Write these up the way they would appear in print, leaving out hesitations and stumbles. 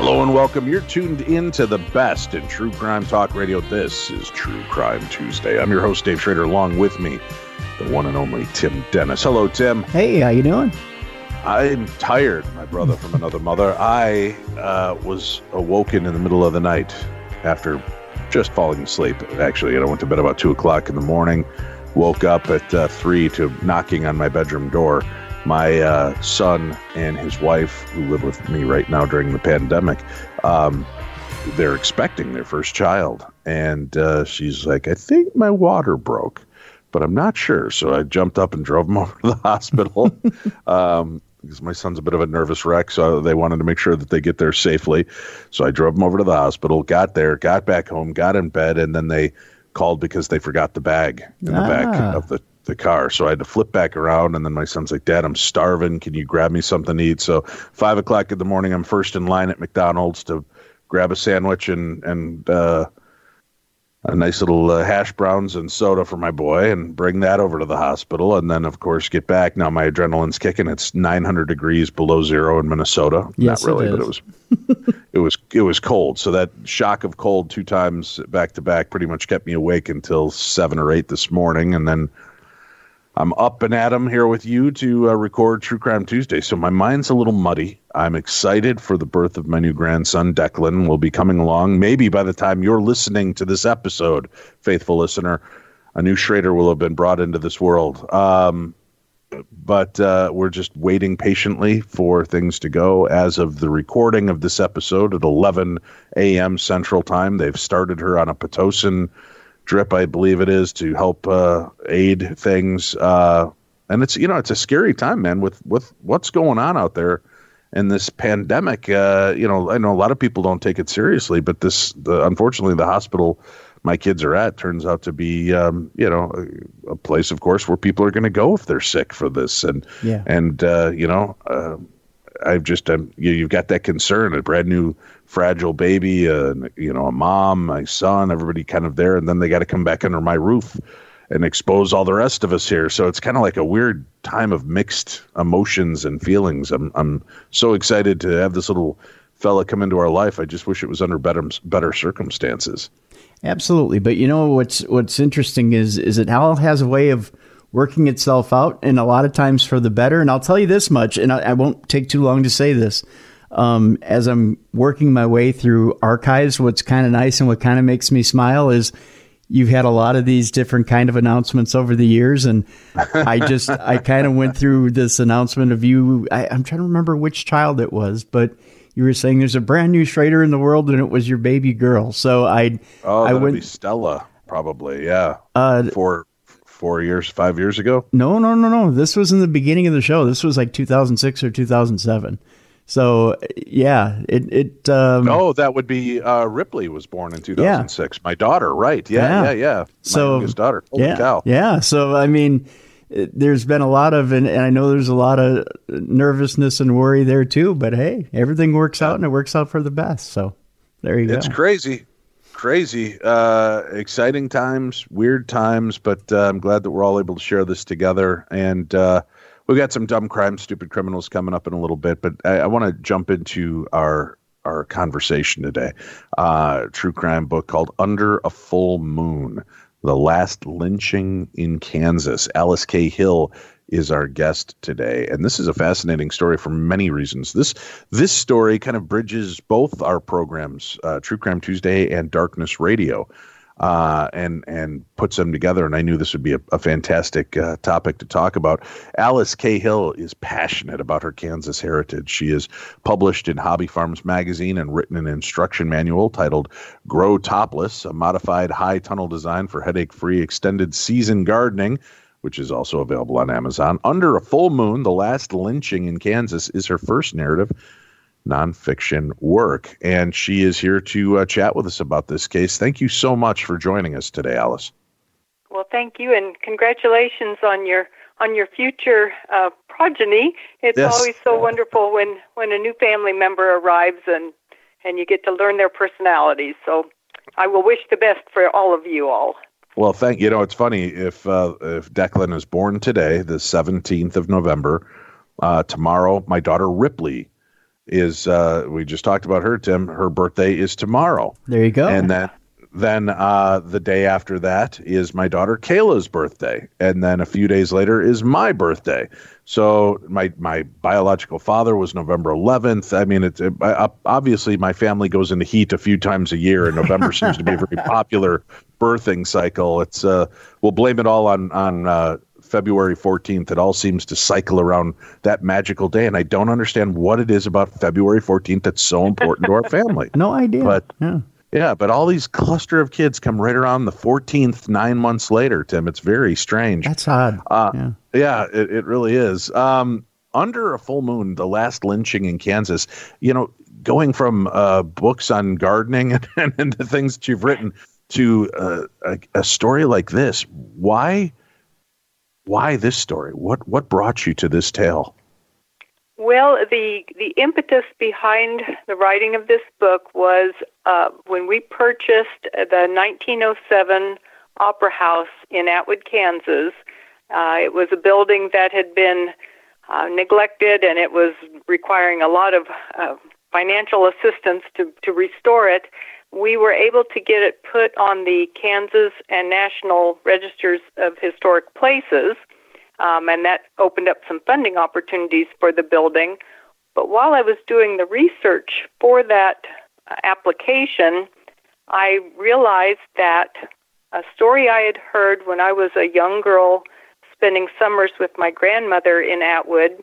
Hello and welcome. You're tuned in to the best in true crime talk radio. This is True Crime Tuesday. I'm your host, Dave Schrader. Along with me, the one and only Tim Dennis. Hello, Tim. Hey, how you doing? I'm tired, my brother from another mother. I was awoken in the middle of the night after just falling asleep. Actually, I went to bed about 2 o'clock in the morning, woke up at 3 to knocking on my bedroom door. My son and his wife, who live with me right now during the pandemic, they're expecting their first child. And she's like, I think my water broke, but I'm not sure. So I jumped up and drove them over to the hospital because my son's a bit of a nervous wreck. So they wanted to make sure that they get there safely. So I drove them over to the hospital, got there, got back home, got in bed, and then they called because they forgot the bag in the back of the car. So I had to flip back around, and then my son's like, Dad, I'm starving. Can you grab me something to eat? So 5 o'clock in the morning, I'm first in line at McDonald's to grab a sandwich and a nice little hash browns and soda for my boy and bring that over to the hospital. And then, of course, get back. Now my adrenaline's kicking. It's 900 degrees below zero in Minnesota. Yes, not really, it but it was cold. So that shock of cold 2 times back to back pretty much kept me awake until 7 or 8 this morning. And then I'm up and at 'em here with you to record True Crime Tuesday. So my mind's a little muddy. I'm excited for the birth of my new grandson, Declan. Will be coming along. Maybe by the time you're listening to this episode, faithful listener, a new Schrader will have been brought into this world. But we're just waiting patiently for things to go. As of the recording of this episode at 11 a.m. Central Time, they've started her on a Pitocin drip, I believe it is, to help aid things. And it's a scary time, man, with what's going on out there in this pandemic. I know a lot of people don't take it seriously, but unfortunately, the hospital my kids are at turns out to be, a place, of course, where people are going to go if they're sick for this. You've got that concern, a brand new fragile baby, a mom, my son, everybody kind of there. And then they got to come back under my roof and expose all the rest of us here. So it's kind of like a weird time of mixed emotions and feelings. I'm so excited to have this little fella come into our life. I just wish it was under better circumstances. Absolutely. But what's interesting is it all has a way of working itself out, and a lot of times for the better. And I'll tell you this much, and I won't take too long to say this. As I'm working my way through archives, what's kind of nice and what kind of makes me smile is you've had a lot of these different kind of announcements over the years. And I kind of went through this announcement of you. I'm trying to remember which child it was, but you were saying there's a brand new Schrader in the world, and it was your baby girl. So I would be Stella, probably. Yeah. 5 years ago? No. This was in the beginning of the show. This was like 2006 or 2007. So yeah, that would be Ripley was born in 2006. Yeah. My daughter, right? Yeah. My youngest daughter. Holy cow. Yeah. So I mean, there's been a lot of, and I know there's a lot of nervousness and worry there too. But hey, everything works out, and it works out for the best. So there you go. It's crazy. Exciting times, weird times, but I'm glad that we're all able to share this together. And we've got some dumb crime, stupid criminals coming up in a little bit, but I want to jump into our conversation today. True crime book called Under a Full Moon, The Last Lynching in Kansas. Alice K. Hill is our guest today. And this is a fascinating story for many reasons. This story kind of bridges both our programs, True Crime Tuesday and Darkness Radio, and puts them together. And I knew this would be a fantastic topic to talk about. Alice K. Hill is passionate about her Kansas heritage. She is published in Hobby Farms magazine and written an instruction manual titled Grow Topless, a modified high tunnel design for headache-free extended season gardening, which is also available on Amazon. Under a Full Moon, The Last Lynching in Kansas is her first narrative nonfiction work. And she is here to chat with us about this case. Thank you so much for joining us today, Alice. Well, thank you, and congratulations on your future progeny. It's always so wonderful when a new family member arrives and you get to learn their personalities. So I will wish the best for all of you all. Well, it's funny, if Declan is born today, the 17th of November, tomorrow, my daughter Ripley is, we just talked about her, Tim. Her birthday is tomorrow. There you go. And then the day after that is my daughter Kayla's birthday. And then a few days later is my birthday. So my biological father was November 11th. I mean, obviously my family goes into heat a few times a year, and November seems to be a very popular birthing cycle. It's we'll blame it all on February 14th. It all seems to cycle around that magical day, and I don't understand what it is about February 14th that's so important to our family. No idea. But but all these cluster of kids come right around the 14th, 9 months later, Tim. It's very strange. That's odd. Yeah, it really is. Under a full moon, the last lynching in Kansas, going from books on gardening and the things that you've written to a story like this. Why this story? What brought you to this tale? Well, the impetus behind the writing of this book was when we purchased the 1907 Opera House in Atwood, Kansas. It was a building that had been neglected, and it was requiring a lot of financial assistance to restore it. We were able to get it put on the Kansas and National Registers of Historic Places, and that opened up some funding opportunities for the building. But while I was doing the research for that application, I realized that a story I had heard when I was a young girl spending summers with my grandmother in Atwood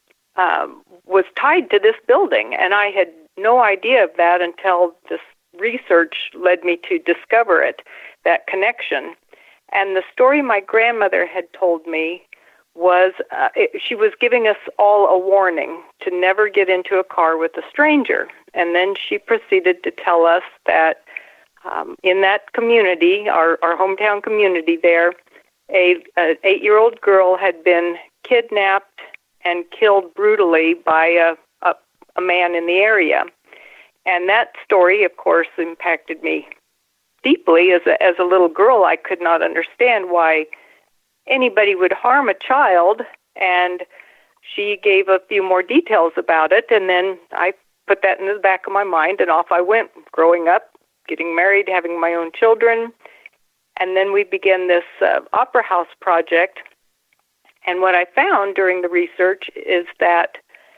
was tied to this building, and I had no idea of that until this research led me to discover it, that connection. And the story my grandmother had told me was she was giving us all a warning to never get into a car with a stranger. And then she proceeded to tell us that in that community, our hometown community there, an 8-year-old girl had been kidnapped and killed brutally by a man in the area. And that story, of course, impacted me deeply. As a little girl, I could not understand why anybody would harm a child, and she gave a few more details about it, and then I put that in the back of my mind, and off I went, growing up, getting married, having my own children, and then we began this Opera House project. And what I found during the research is that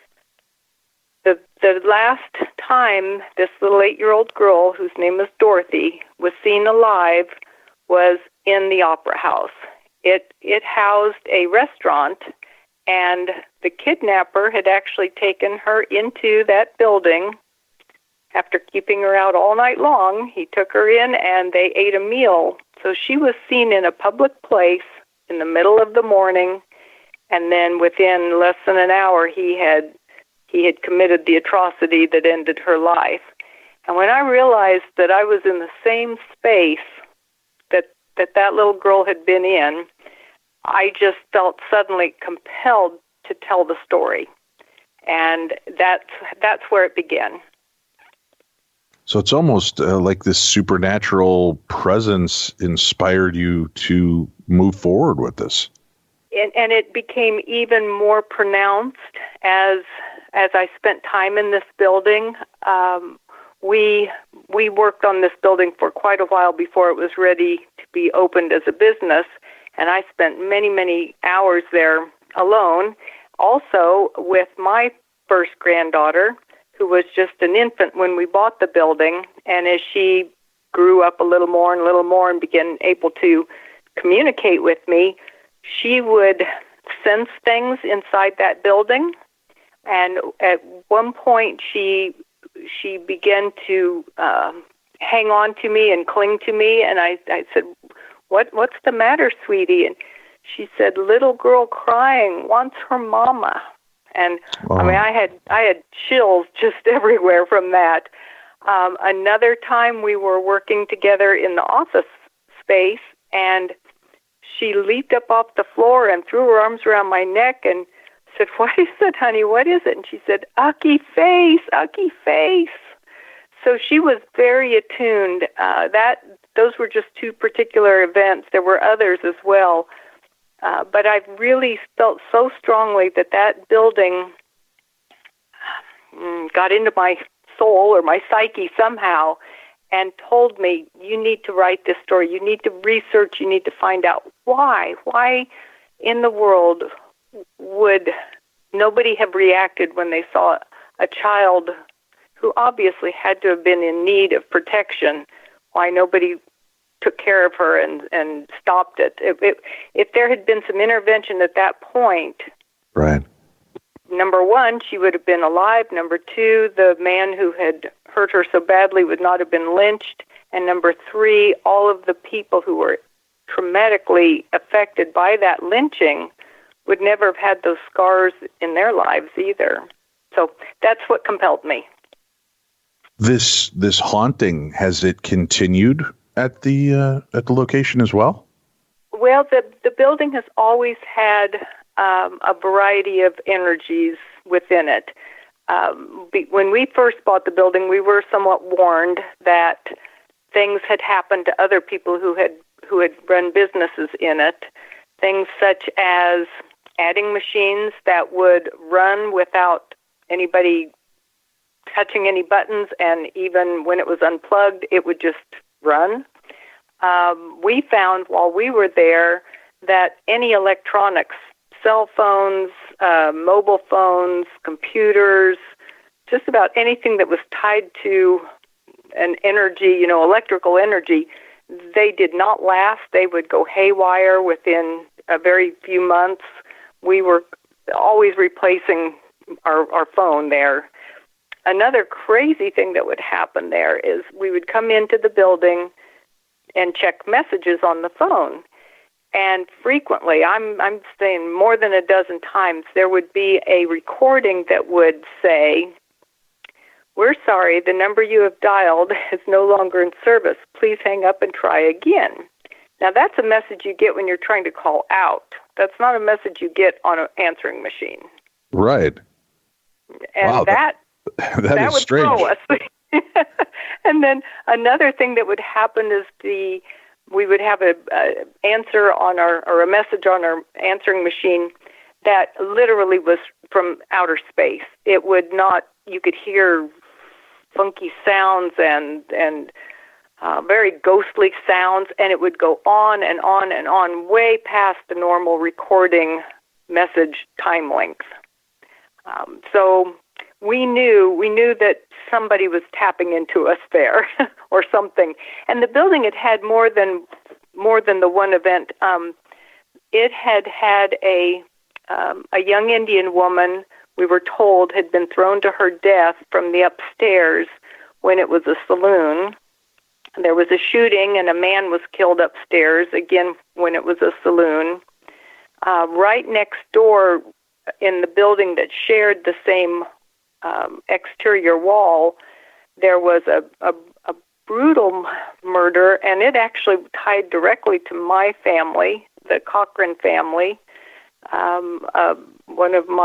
the last time this little 8-year-old girl, whose name is Dorothy, was seen alive was in the Opera House. It housed a restaurant, and the kidnapper had actually taken her into that building. After keeping her out all night long, he took her in and they ate a meal. So she was seen in a public place in the middle of the morning, and then within less than an hour he had committed the atrocity that ended her life. And when I realized that I was in the same space that little girl had been in, I just felt suddenly compelled to tell the story. And that's where it began. So it's almost like this supernatural presence inspired you to move forward with this. And it became even more pronounced as I spent time in this building. We worked on this building for quite a while before it was ready to be opened as a business, and I spent many, many hours there alone. Also with my first granddaughter, who was just an infant when we bought the building, and as she grew up a little more and began able to communicate with me, she would sense things inside that building. And at one point, she began to hang on to me and cling to me. And I said, "What's the matter, sweetie?" And she said, "Little girl crying, wants her mama." And wow. I mean, I had chills just everywhere from that. Another time, we were working together in the office space, and she leaped up off the floor and threw her arms around my neck and said, "What is it, honey? What is it?" And she said, "Ucky face, Ucky face." So she was very attuned. Those were just two particular events. There were others as well. But I really felt so strongly that building got into my soul or my psyche somehow and told me, you need to write this story. You need to research. You need to find out why. Why in the world would nobody have reacted when they saw a child who obviously had to have been in need of protection? Why nobody took care of her and stopped it? If there had been some intervention at that point, right. Number one, she would have been alive. Number two, the man who had hurt her so badly would not have been lynched. And number three, all of the people who were traumatically affected by that lynching would never have had those scars in their lives either. So that's what compelled me. This haunting, has it continued at the location as well? Well, the building has always had a variety of energies within it. When we first bought the building, we were somewhat warned that things had happened to other people who had run businesses in it. Things such as adding machines that would run without anybody touching any buttons, and even when it was unplugged, it would just run. We found while we were there that any electronics, cell phones, mobile phones, computers, just about anything that was tied to an energy, electrical energy, they did not last. They would go haywire within a very few months. We were always replacing our phone there. Another crazy thing that would happen there is we would come into the building and check messages on the phone. And frequently, I'm saying more than a dozen times, there would be a recording that would say, "We're sorry, the number you have dialed is no longer in service. Please hang up and try again." Now, that's a message you get when you're trying to call out. That's not a message you get on an answering machine. Right. And wow, that is would strange. Throw us. And then another thing that would happen is we would have a answer on or a message on our answering machine that literally was from outer space. It would not. You could hear funky sounds and very ghostly sounds, and it would go on and on and on, way past the normal recording message time length. So we knew that somebody was tapping into us there, or something. And the building had more than the one event. It had a young Indian woman, we were told, had been thrown to her death from the upstairs when it was a saloon. There was a shooting, and a man was killed upstairs, again, when it was a saloon. Right next door in the building that shared the same exterior wall, there was a brutal murder, and it actually tied directly to my family, the Cochran family. One of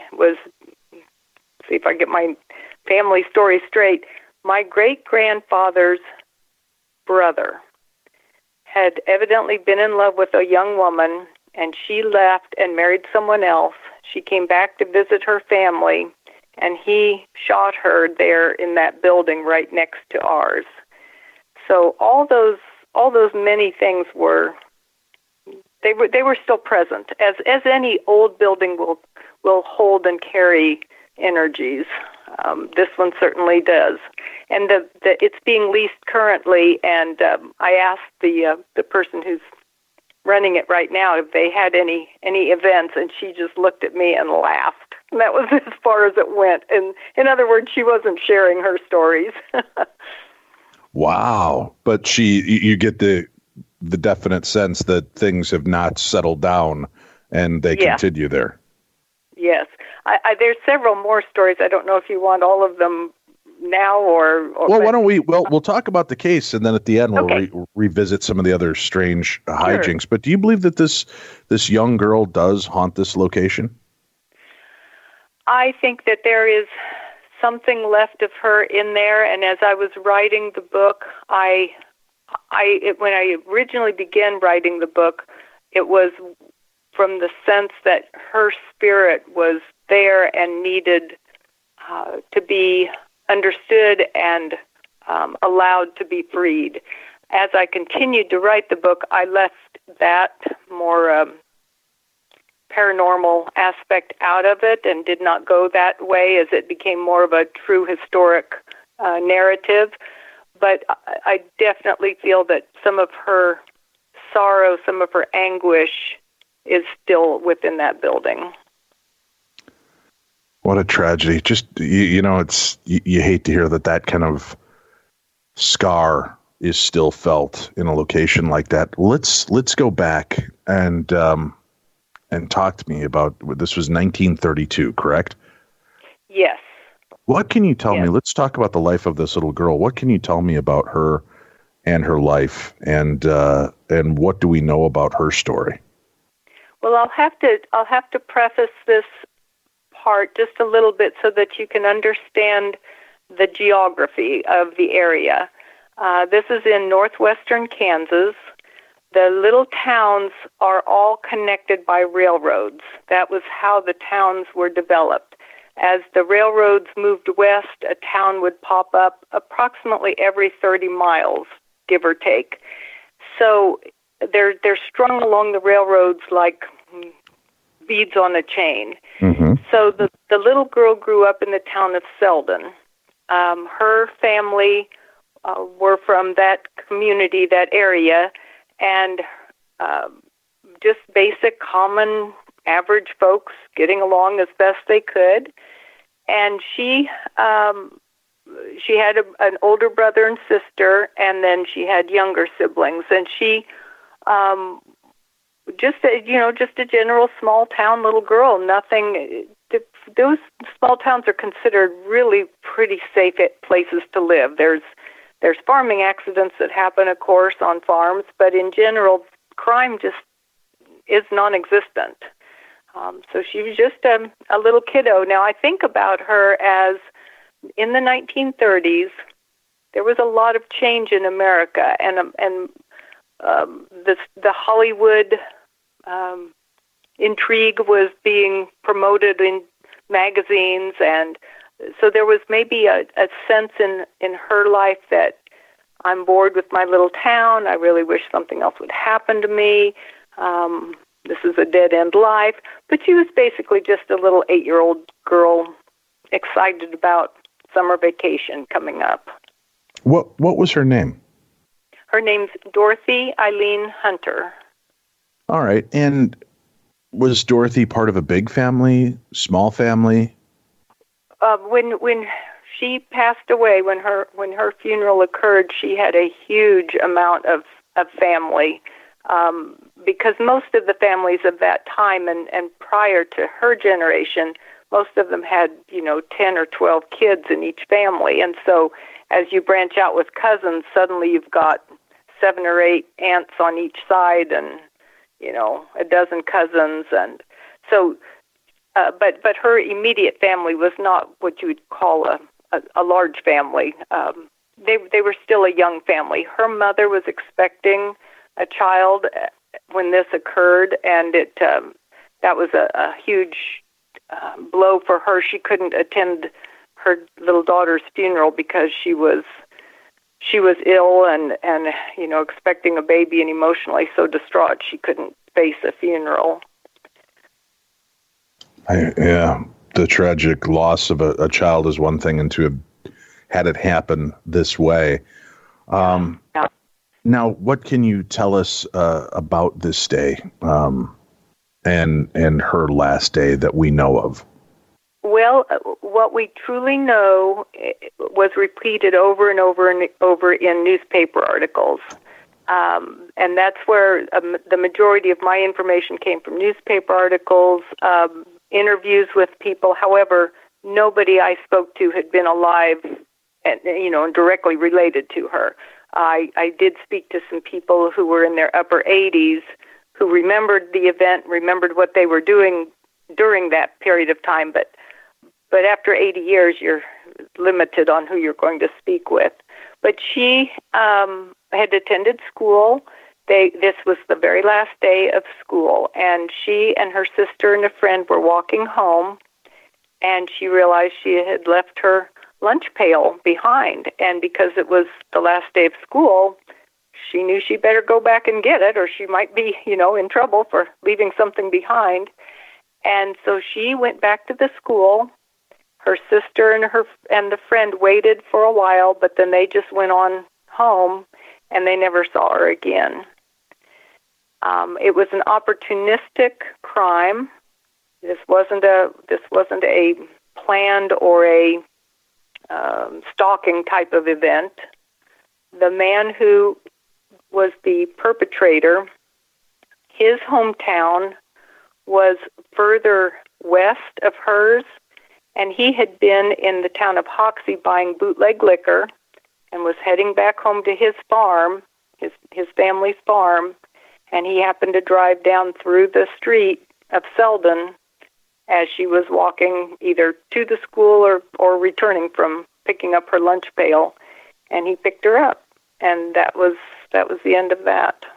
see if I get my family story straight, my great-grandfather's brother had evidently been in love with a young woman, and she left and married someone else. She came back to visit her family, and he shot her there in that building right next to ours. So all those many things were still present, as any old building will hold and carry energies. This one certainly does, and it's being leased currently. And I asked the person who's running it right now if they had any events, and she just looked at me and laughed. And that was as far as it went. And in other words, she wasn't sharing her stories. Wow. But you get the definite sense that things have not settled down and they continue there. Yes. There's several more stories. I don't know if you want all of them now or well, why don't we'll talk about the case, and then at the end we'll revisit some of the other strange hijinks. Sure. But do you believe that this young girl does haunt this location? I think that there is something left of her in there, and as I was writing the book, when I originally began writing the book, it was from the sense that her spirit was there and needed to be understood and allowed to be freed. As I continued to write the book, I left that more paranormal aspect out of it and did not go that way as it became more of a true historic narrative. But I definitely feel that some of her sorrow, some of her anguish is still within that building. What a tragedy. Just, it's, you hate to hear that kind of scar is still felt in a location like that. Let's go back and talk to me about, this was 1932, correct? Yes. What can you tell me? Let's talk about the life of this little girl. What can you tell me about her and her life, and what do we know about her story? Well, I'll have to preface this part just a little bit so that you can understand the geography of the area. This is in northwestern Kansas. The little towns are all connected by railroads. That was how the towns were developed. As the railroads moved west, a town would pop up approximately every 30 miles, give or take. So they're strung along the railroads like beads on a chain. Mm-hmm. So the little girl grew up in the town of Selden. Her family were from that community, that area, and just basic, common, average folks getting along as best they could. And she had an older brother and sister, and then she had younger siblings. And she just a general small town little girl. Nothing. Those small towns are considered really pretty safe places to live. There's farming accidents that happen, of course, on farms, but in general, crime just is non-existent. So she was just a little kiddo. Now, I think about her as in the 1930s, there was a lot of change in America, and the Hollywood intrigue was being promoted in magazines, and so there was maybe a sense in her life that I'm bored with my little town. I really wish something else would happen to me. This is a dead-end life. But she was basically just a little 8-year-old girl excited about summer vacation coming up. What was her name? Her name's Dorothy Eileen Hunter. All right. And was Dorothy part of a big family, small family? When she passed away, when her funeral occurred, she had a huge amount of family. Because most of the families of that time and prior to her generation, most of them had, 10 or 12 kids in each family. And so as you branch out with cousins, suddenly you've got 7 or 8 aunts on each side and, a dozen cousins. And so, but her immediate family was not what you would call a large family. They were still a young family. Her mother was expecting a child when this occurred, and that was a huge blow for her. She couldn't attend her little daughter's funeral because she was ill and expecting a baby and emotionally so distraught she couldn't face a funeral. The tragic loss of a child is one thing, and to have had it happen this way. Yeah. Now, what can you tell us about this day and her last day that we know of? Well, what we truly know was repeated over and over and over in newspaper articles. And that's where the majority of my information came from, newspaper articles, interviews with people. However, nobody I spoke to had been alive and directly related to her. I did speak to some people who were in their upper 80s who remembered the event, remembered what they were doing during that period of time, but after 80 years, you're limited on who you're going to speak with. But she had attended school. This was the very last day of school, and she and her sister and a friend were walking home, and she realized she had left her lunch pail behind. And because it was the last day of school, she knew she better go back and get it, or she might be, in trouble for leaving something behind. And so she went back to the school. Her sister and the friend waited for a while, but then they just went on home, and they never saw her again. It was an opportunistic crime. This wasn't a planned or a stalking type of event. The man who was the perpetrator, his hometown was further west of hers, and he had been in the town of Hoxie buying bootleg liquor and was heading back home to his farm, his family's farm, and he happened to drive down through the street of Selden as she was walking either to the school or returning from picking up her lunch pail, and he picked her up, and that was the end of that.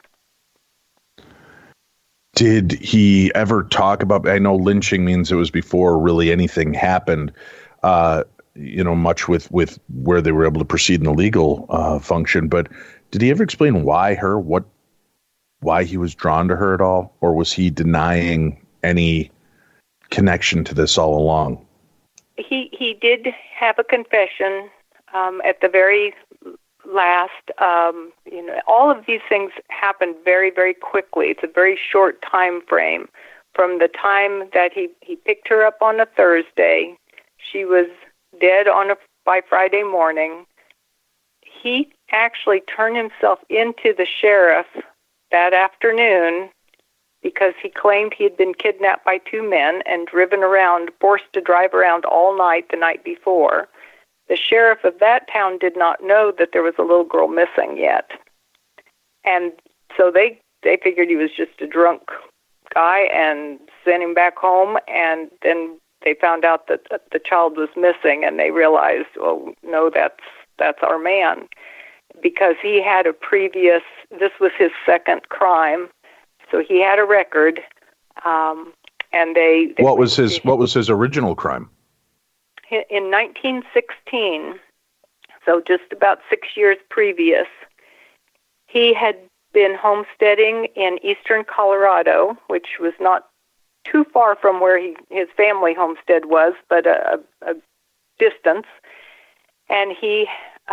Did he ever talk about, I know lynching means it was before really anything happened, much with where they were able to proceed in the legal function, but did he ever explain why he was drawn to her at all? Or was he denying any connection to this all along? He did have a confession at the very last. All of these things happened very, very quickly. It's a very short time frame. From the time that he picked her up on a Thursday, she was dead by Friday morning. He actually turned himself into the sheriff that afternoon because he claimed he had been kidnapped by two men and forced to drive around all night the night before. The sheriff of that town did not know that there was a little girl missing yet. And so they figured he was just a drunk guy and sent him back home, and then they found out that the child was missing, and they realized, oh, no, that's our man. Because he had this was his second crime, so he had a record, and they what was his original crime? In 1916, so just about 6 years previous, he had been homesteading in eastern Colorado, which was not too far from where his family homestead was, but a distance, and he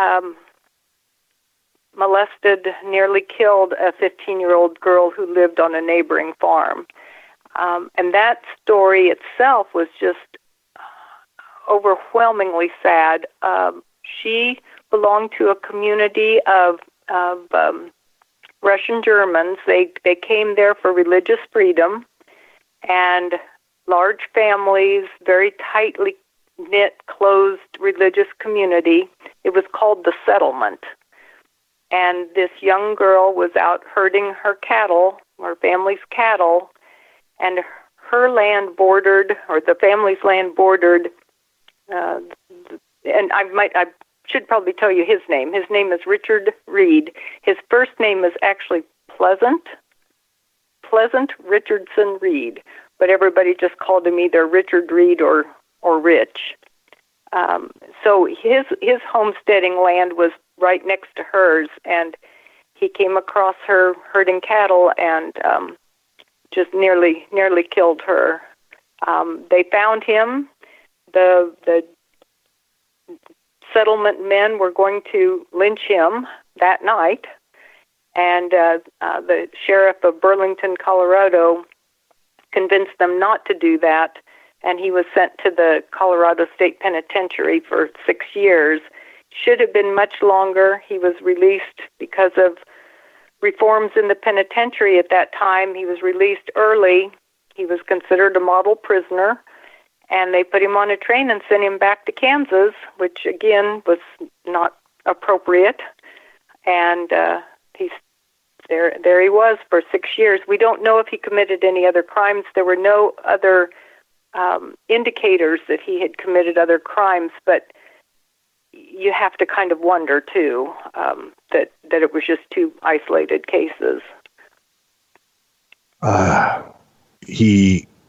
molested, nearly killed a 15-year-old girl who lived on a neighboring farm. And that story itself was just overwhelmingly sad. She belonged to a community of Russian Germans. They came there for religious freedom, and large families, very tightly knit, closed religious community. It was called the settlement. And this young girl was out herding her cattle, her family's cattle, and her land bordered, or the family's land bordered, and I should probably tell you his name. His name is Richard Reed. His first name is actually Pleasant Richardson Reed, but everybody just called him either Richard Reed or Rich. So his homesteading land was right next to hers, and he came across her herding cattle and just nearly killed her. They found him. The settlement men were going to lynch him that night, and the sheriff of Burlington, Colorado, convinced them not to do that, and he was sent to the Colorado State Penitentiary for 6 years. Should have been much longer. He was released because of reforms in the penitentiary at that time. He was released early. He was considered a model prisoner, and they put him on a train and sent him back to Kansas, which, again, was not appropriate. And there he was for 6 years. We don't know if he committed any other crimes. There were no other indicators that he had committed other crimes, but you have to kind of wonder, too, that it was just two isolated cases. He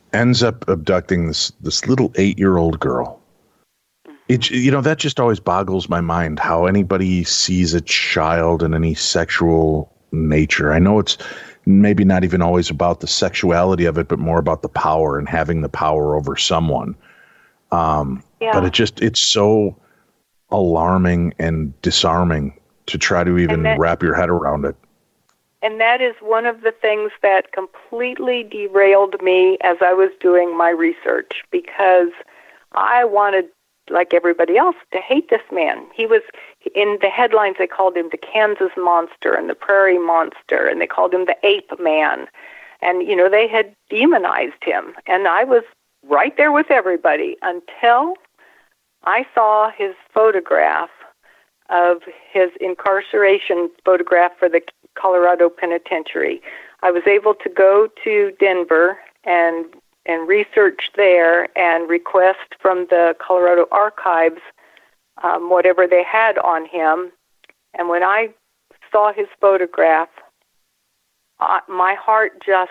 ends up abducting this little 8-year-old girl. That just always boggles my mind how anybody sees a child in any sexual nature. I know it's maybe not even always about the sexuality of it, but more about the power and having the power over someone. But it's so alarming and disarming to try to even wrap your head around it. And that is one of the things that completely derailed me as I was doing my research, because I wanted, like everybody else, to hate this man. He was, in the headlines, they called him the Kansas Monster and the Prairie Monster, and they called him the Ape Man. And, they had demonized him. And I was right there with everybody until I saw his photograph of his incarceration photograph for the Colorado Penitentiary. I was able to go to Denver and research there and request from the Colorado Archives whatever they had on him. And when I saw his photograph, my heart just...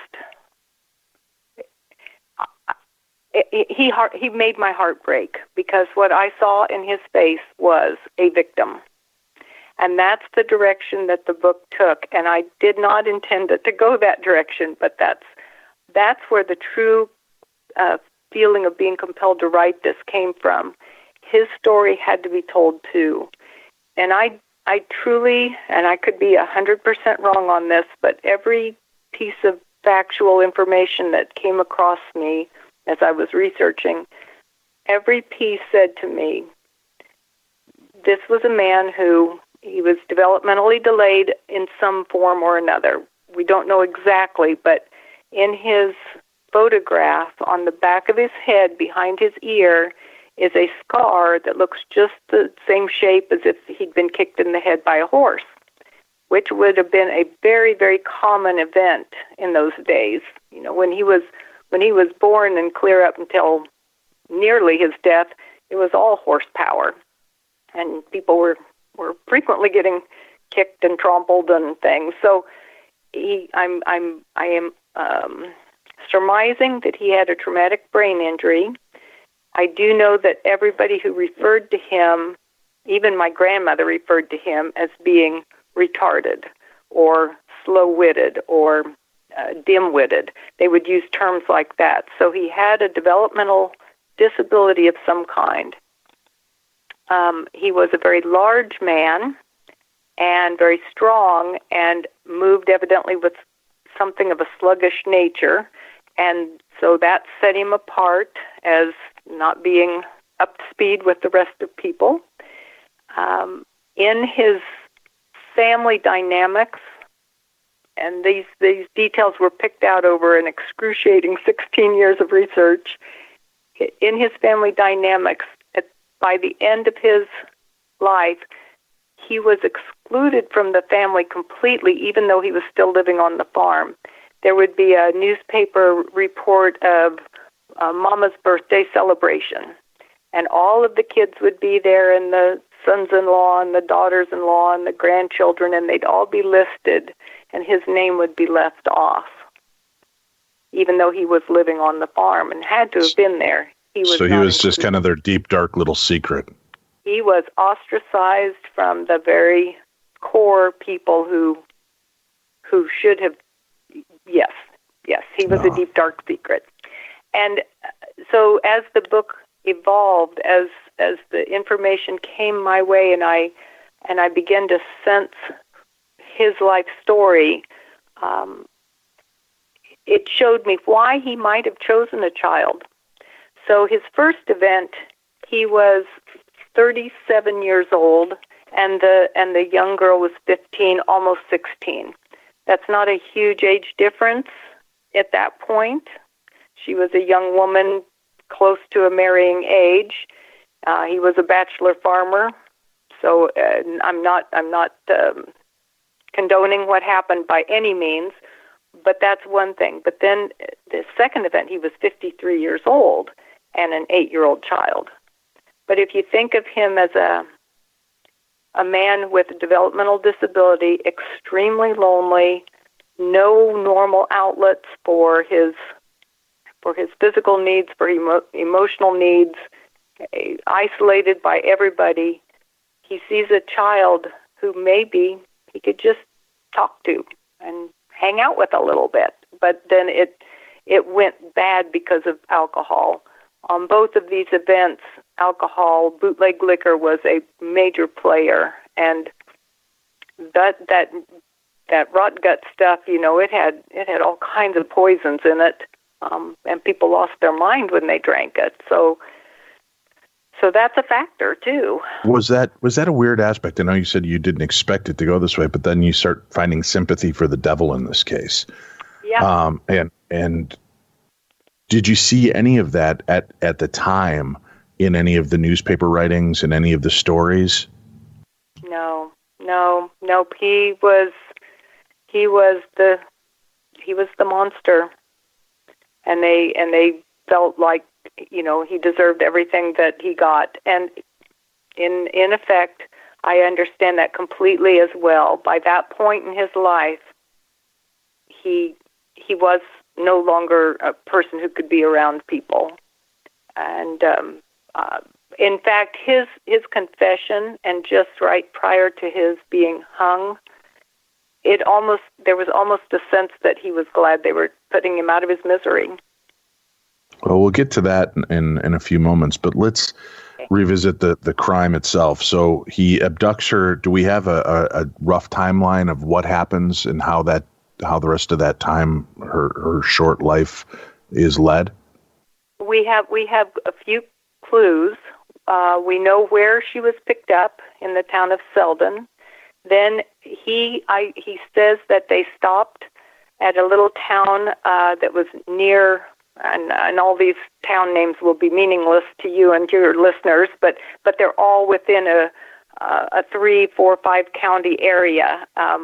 He made my heart break, because what I saw in his face was a victim. And that's the direction that the book took. And I did not intend it to go that direction, but that's where the true feeling of being compelled to write this came from. His story had to be told too. And I truly, and I could be 100% wrong on this, but every piece of factual information that came across me as I was researching, every piece said to me, this was a man who, he was developmentally delayed in some form or another. We don't know exactly, but in his photograph, on the back of his head, behind his ear, is a scar that looks just the same shape as if he'd been kicked in the head by a horse, which would have been a very, very common event in those days. When he was born and clear up until nearly his death, it was all horsepower, and people were frequently getting kicked and trampled and things. So I am surmising that he had a traumatic brain injury. I do know that everybody who referred to him, even my grandmother referred to him as being retarded or slow-witted or dim-witted. They would use terms like that. So he had a developmental disability of some kind. He was a very large man and very strong, and moved evidently with something of a sluggish nature. And so that set him apart as not being up to speed with the rest of people. In his family dynamics, and these details were picked out over an excruciating 16 years of research. In his family dynamics, by the end of his life, he was excluded from the family completely, even though he was still living on the farm. There would be a newspaper report of Mama's birthday celebration, and all of the kids would be there, and the sons-in-law and the daughters-in-law and the grandchildren, and they'd all be listed, and his name would be left off, even though he was living on the farm and had to have been there. He was just kind of their deep, dark little secret. He was ostracized from the very core people who should have, yes, he was a deep, dark secret. And so as the book evolved, as the information came my way, and I began to sense his life story, it showed me why he might have chosen a child. So his first event, he was 37 years old, and the young girl was 15, almost 16. That's not a huge age difference at that point. She was a young woman close to a marrying age. He was a bachelor farmer, so I'm not condoning what happened by any means, but that's one thing. But then the second event, he was 53 years old and an 8-year-old child. But if you think of him as a man with a developmental disability, extremely lonely, no normal outlets for his his physical needs, for emotional needs, isolated by everybody. He sees a child who maybe he could just talk to and hang out with a little bit. But then it went bad because of alcohol. On both of these events, alcohol, bootleg liquor was a major player, and that rot gut stuff, it had all kinds of poisons in it, and people lost their mind when they drank it. So that's a factor too. Was that a weird aspect? I know you said you didn't expect it to go this way, but then you start finding sympathy for the devil in this case. Yeah. And did you see any of that at the time in any of the newspaper writings and any of the stories? No. He was the monster, and they felt like he deserved everything that he got. And in effect, I understand that completely as well. By that point in his life, he was no longer a person who could be around people. And in fact, his confession, and just right prior to his being hung, there was almost a sense that he was glad they were putting him out of his misery. Well, we'll get to that in a few moments, but let's revisit the crime itself. So he abducts her. Do we have a rough timeline of what happens and how the rest of that time, her short life, is led? We have a few clues. We know where she was picked up, in the town of Selden. Then he says that they stopped at a little town that was near, and all these town names will be meaningless to you and to your listeners, but they're all within a 3, 4, 5 county area.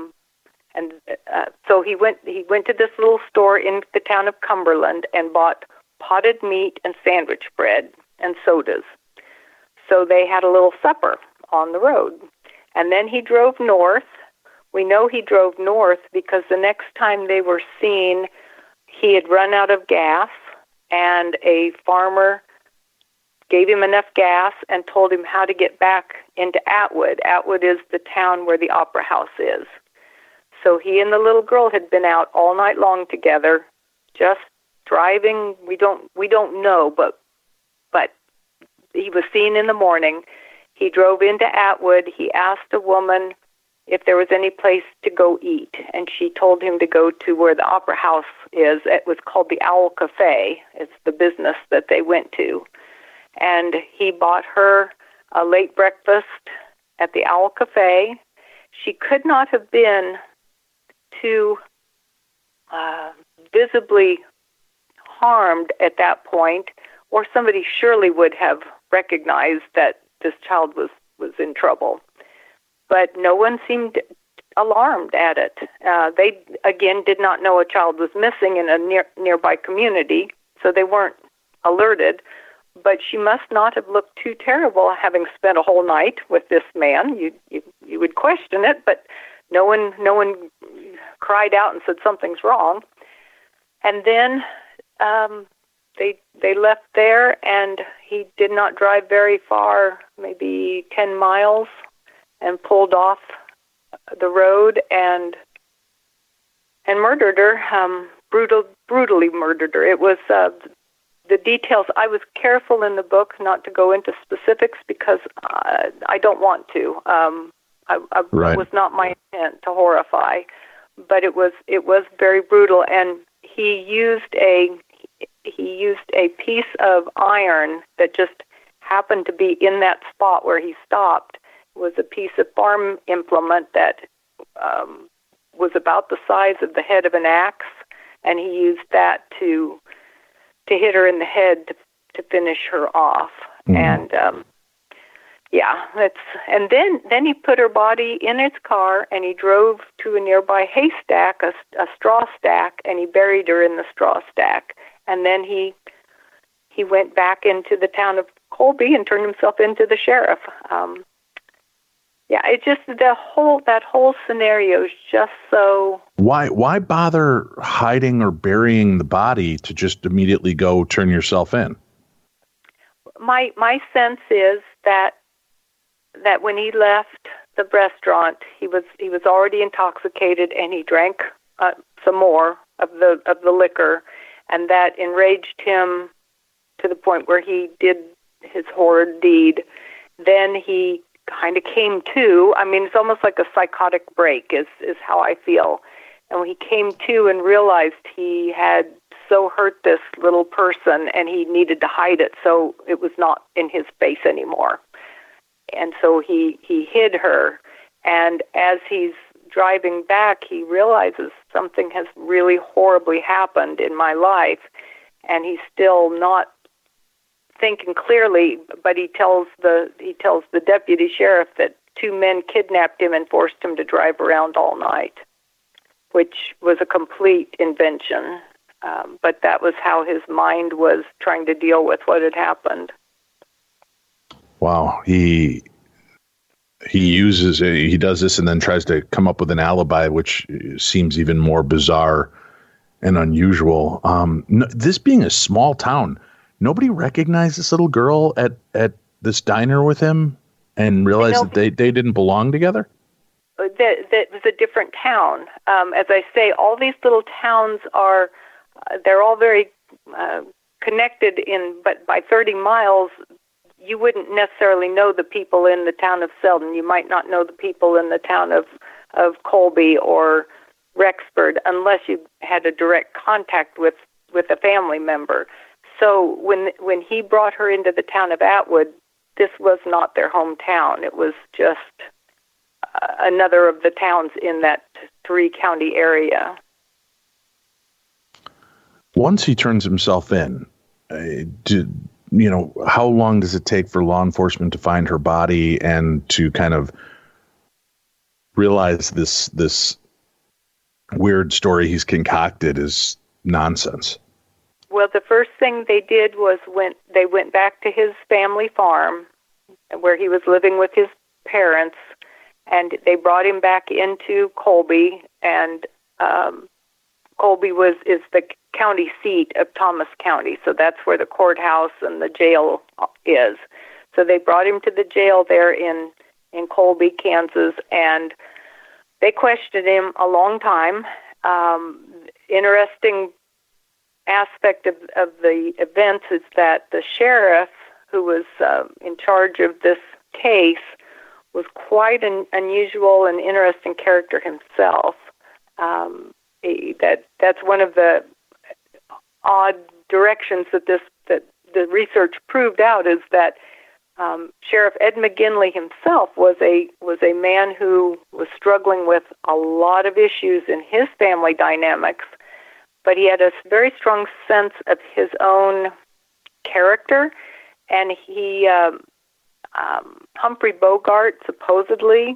So he went to this little store in the town of Cumberland and bought potted meat and sandwich bread and sodas. So they had a little supper on the road. And then he drove north. We know he drove north because the next time they were seen, he had run out of gas, and a farmer gave him enough gas and told him how to get back into Atwood. Atwood is the town where the Opera House is. So he and the little girl had been out all night long together, just driving. We don't know, but he was seen in the morning. He drove into Atwood. He asked a woman if there was any place to go eat, and she told him to go to where the Opera House is. It was called the Owl Cafe. It's the business that they went to. And he bought her a late breakfast at the Owl Cafe. She could not have been too visibly harmed at that point, or somebody surely would have recognized that this child was in trouble. But no one seemed alarmed at it. They, again, did not know a child was missing in a nearby community, so they weren't alerted. But she must not have looked too terrible, having spent a whole night with this man. You would question it, but no one cried out and said something's wrong. And then they left there, and he did not drive very far, maybe 10 miles, and pulled off the road and murdered her, brutally murdered her. It was the details. I was careful in the book not to go into specifics because I don't want to. Right. It was not my intent to horrify, but it was very brutal, and he used a piece of iron that just happened to be in that spot where he stopped. It was a piece of farm implement that was about the size of the head of an axe, and he used that to hit her in the head to finish her off. Mm-hmm. And and then he put her body in his car, and he drove to a nearby haystack, a straw stack, and he buried her in the straw stack. And then he went back into the town of Colby and turned himself into the sheriff. Yeah, it just that whole scenario is just so. Why bother hiding or burying the body to just immediately go turn yourself in? My sense is that when he left the restaurant, he was already intoxicated, and he drank some more of the liquor, and that enraged him to the point where he did his horrid deed. Then he kind of came to. I mean, it's almost like a psychotic break is how I feel. And when he came to and realized he had so hurt this little person and he needed to hide it so it was not in his face anymore. And so he hid her. And as he's driving back, he realizes something has really horribly happened in my life. And he's still not thinking clearly, but he tells the deputy sheriff that 2 men kidnapped him and forced him to drive around all night, which was a complete invention. But that was how his mind was trying to deal with what had happened. Wow, he does this and then tries to come up with an alibi, which seems even more bizarre and unusual. This being a small town, nobody recognized this little girl at this diner with him and realized that they didn't belong together? That was a different town. As I say, all these little towns they're all very connected but by 30 miles, you wouldn't necessarily know the people in the town of Selden. You might not know the people in the town of Colby or Rexford unless you had a direct contact with a family member. So when he brought her into the town of Atwood, this was not their hometown. It was just another of the towns in that 3-county area. Once he turns himself in, how long does it take for law enforcement to find her body and to kind of realize this weird story he's concocted is nonsense? Well, the first thing they did was they went back to his family farm where he was living with his parents, and they brought him back into Colby, and Colby is the county seat of Thomas County, so that's where the courthouse and the jail is. So they brought him to the jail there in Colby, Kansas, and they questioned him a long time. Interesting aspect of the events is that the sheriff who was in charge of this case was quite an unusual and interesting character himself. That's one of the odd directions that the research proved out is that Sheriff Ed McGinley himself was a man who was struggling with a lot of issues in his family dynamics, but he had a very strong sense of his own character, and he Humphrey Bogart supposedly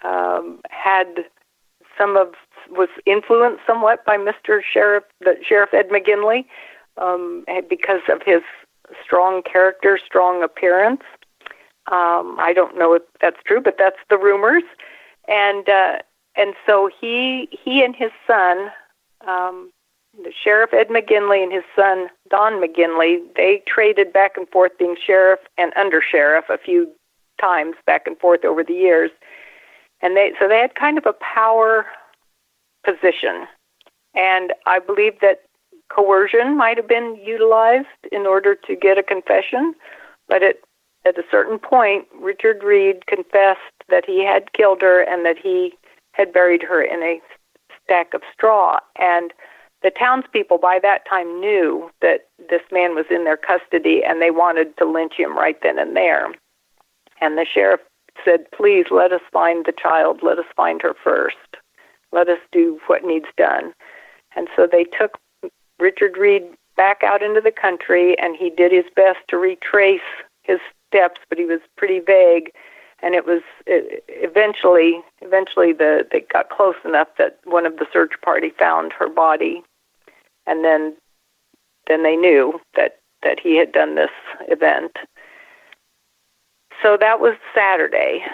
was influenced somewhat by Sheriff Ed McGinley because of his strong character, strong appearance. I don't know if that's true, but that's the rumors. And so he and his son, the Sheriff Ed McGinley and his son Don McGinley, they traded back and forth being sheriff and undersheriff a few times back and forth over the years. And they had kind of a power position. And I believe that coercion might have been utilized in order to get a confession, but at a certain point, Richard Reed confessed that he had killed her and that he had buried her in a stack of straw. And the townspeople by that time knew that this man was in their custody, and they wanted to lynch him right then and there. And the sheriff said, "Please let us find the child. Let us find her first. Let us do what needs done." And so they took Richard Reed back out into the country, and he did his best to retrace his steps, but he was pretty vague. And eventually they got close enough that one of the search party found her body, and then they knew that he had done this event. So that was Saturday.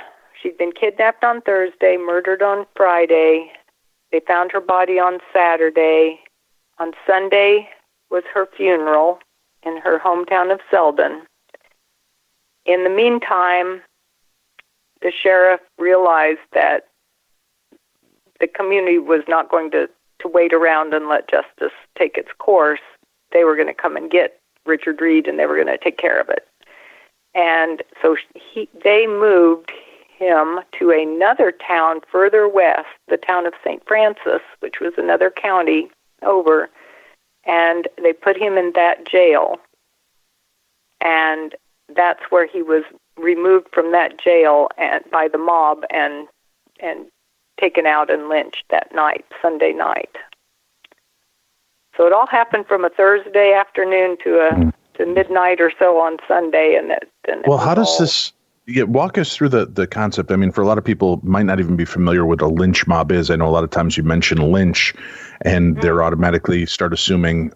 she'd been kidnapped on Thursday, murdered on Friday. They found her body on Saturday. On Sunday was her funeral in her hometown of Selden. In the meantime, the sheriff realized that the community was not going to wait around and let justice take its course. They were going to come and get Richard Reed, and they were going to take care of it. And so they moved him to another town further west, the town of St. Francis, which was another county over, and they put him in that jail. And that's where he was removed from that jail by the mob and taken out and lynched that night, Sunday night. So it all happened from a Thursday afternoon to midnight or so on Sunday, and well, how does this? Walk us through the concept. I mean, for a lot of people, might not even be familiar with what a lynch mob is. I know a lot of times you mention lynch, and they're automatically start assuming,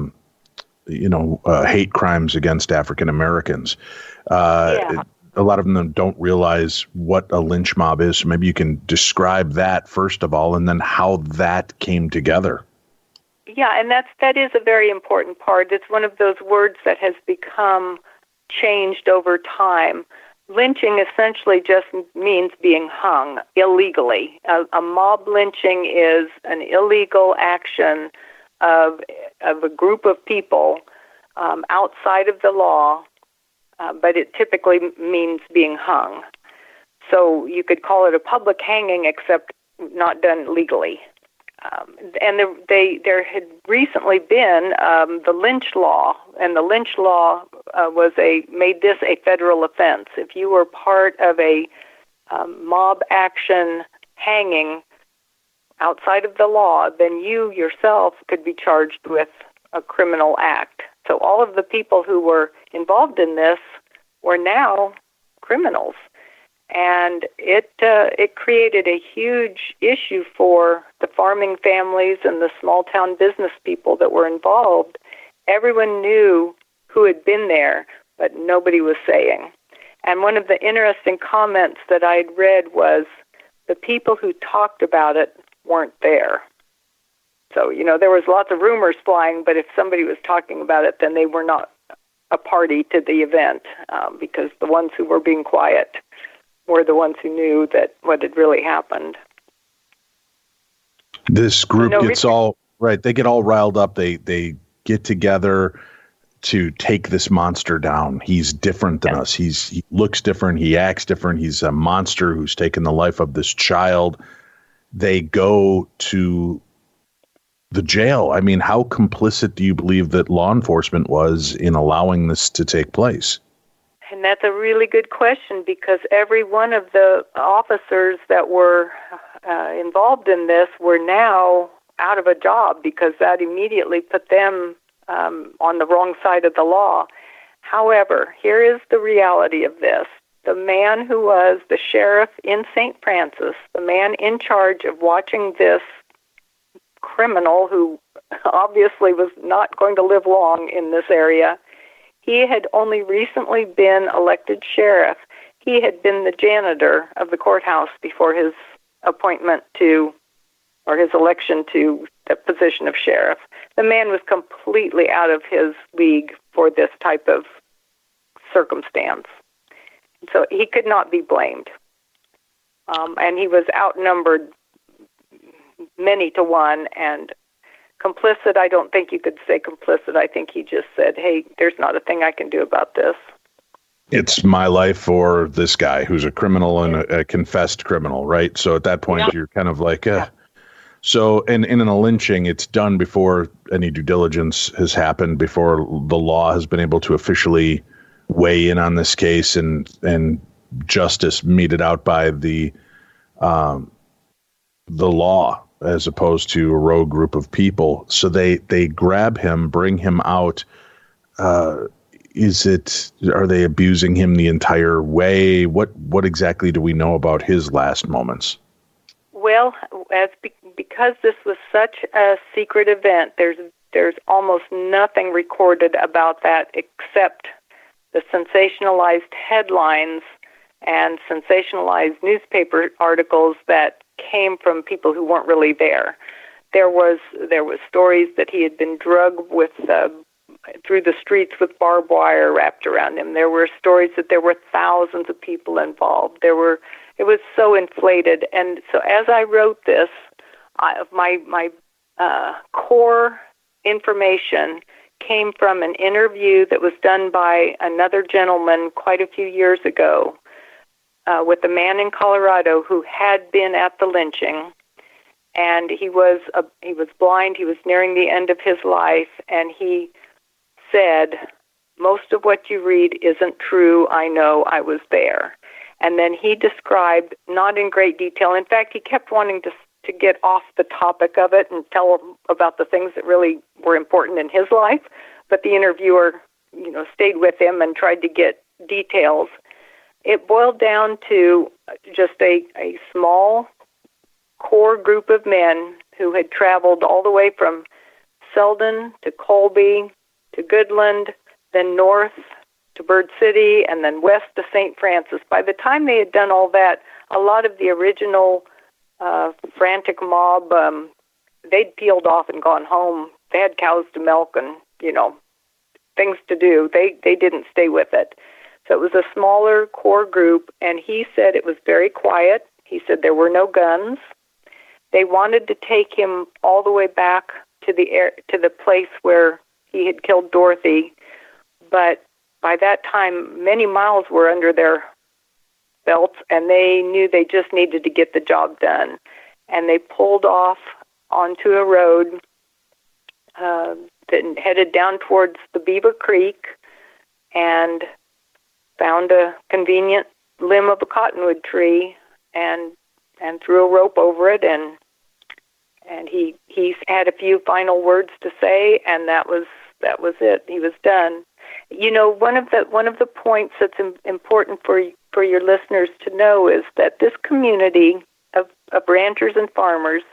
hate crimes against African Americans. A lot of them don't realize what a lynch mob is. So maybe you can describe that first of all, and then how that came together. Yeah, and that is a very important part. It's one of those words that has become changed over time. Lynching essentially just means being hung illegally. A mob lynching is an illegal action of a group of people outside of the law, but it typically means being hung. So you could call it a public hanging, except not done legally. And there had recently been the lynch law, and the lynch law made this a federal offense. If you were part of a mob action hanging outside of the law, then you yourself could be charged with a criminal act. So all of the people who were involved in this were now criminals. And it created a huge issue for the farming families and the small town business people that were involved. Everyone knew who had been there, but nobody was saying. And one of the interesting comments that I'd read was the people who talked about it weren't there. So, there was lots of rumors flying, but if somebody was talking about it, then they were not a party to the event, because the ones who were being quiet were the ones who knew that what had really happened. This group gets all right. They get all riled up. They get together to take this monster down. He's different than us. He looks different. He acts different. He's a monster who's taken the life of this child. They go to the jail. I mean, how complicit do you believe that law enforcement was in allowing this to take place? And that's a really good question, because every one of the officers that were involved in this were now out of a job, because that immediately put them on the wrong side of the law. However, here is the reality of this. The man who was the sheriff in St. Francis, the man in charge of watching this criminal who obviously was not going to live long in this area, he had only recently been elected sheriff. He had been the janitor of the courthouse before his appointment or his election to the position of sheriff. The man was completely out of his league for this type of circumstance. So he could not be blamed. And he was outnumbered many to one, and complicit, I don't think you could say complicit. I think he just said, hey, there's not a thing I can do about this. It's my life or this guy who's a criminal and a confessed criminal, right? So at that point, you're kind of like, So in a lynching, it's done before any due diligence has happened, before the law has been able to officially weigh in on this case and justice meted out by the law, as opposed to a rogue group of people. So they grab him, bring him out. Are they abusing him the entire way? What exactly do we know about his last moments? Well, because this was such a secret event, there's almost nothing recorded about that except the sensationalized headlines and sensationalized newspaper articles that came from people who weren't really there. There was stories that he had been drugged with through the streets with barbed wire wrapped around him. There were stories that there were thousands of people involved. It was so inflated. And so as I wrote this, my core information came from an interview that was done by another gentleman quite a few years ago with a man in Colorado who had been at the lynching. And he was blind. He was nearing the end of his life, and he said, "Most of what you read isn't true. I know, I was there." And then he described, not in great detail. In fact, he kept wanting to get off the topic of it and tell about the things that really were important in his life. But the interviewer, stayed with him and tried to get details. It boiled down to just a small core group of men who had traveled all the way from Selden to Colby to Goodland, then north to Bird City, and then west to St. Francis. By the time they had done all that, a lot of the original frantic mob, they'd peeled off and gone home. They had cows to milk and, things to do. They didn't stay with it. So it was a smaller core group, and he said it was very quiet. He said there were no guns. They wanted to take him all the way back to the place where he had killed Dorothy, but by that time, many miles were under their belts, and they knew they just needed to get the job done. And they pulled off onto a road that headed down towards the Beaver Creek and found a convenient limb of a cottonwood tree and threw a rope over it, and he had a few final words to say, and that was it. He was done. One of the points that's important for your listeners to know is that this community of ranchers and farmers,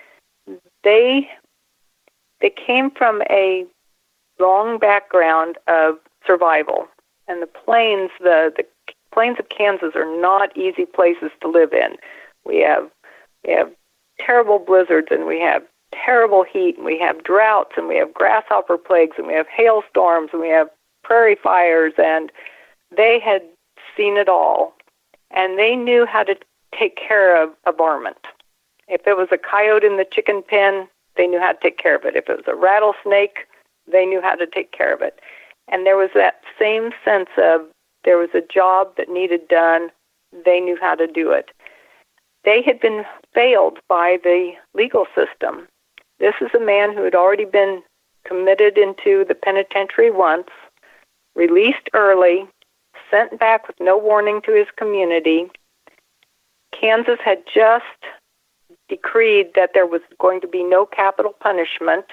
they came from a long background of survival, and the plains of Kansas are not easy places to live in. We have terrible blizzards, and we have terrible heat, and we have droughts, and we have grasshopper plagues, and we have hailstorms, and we have prairie fires, and they had seen it all, and they knew how to take care of a varmint. If it was a coyote in the chicken pen, they knew how to take care of it. If it was a rattlesnake, they knew how to take care of it. And there was that same sense of there was a job that needed done, they knew how to do it. They had been failed by the legal system. This is a man who had already been committed into the penitentiary once, released early, sent back with no warning to his community. Kansas had just decreed that there was going to be no capital punishment,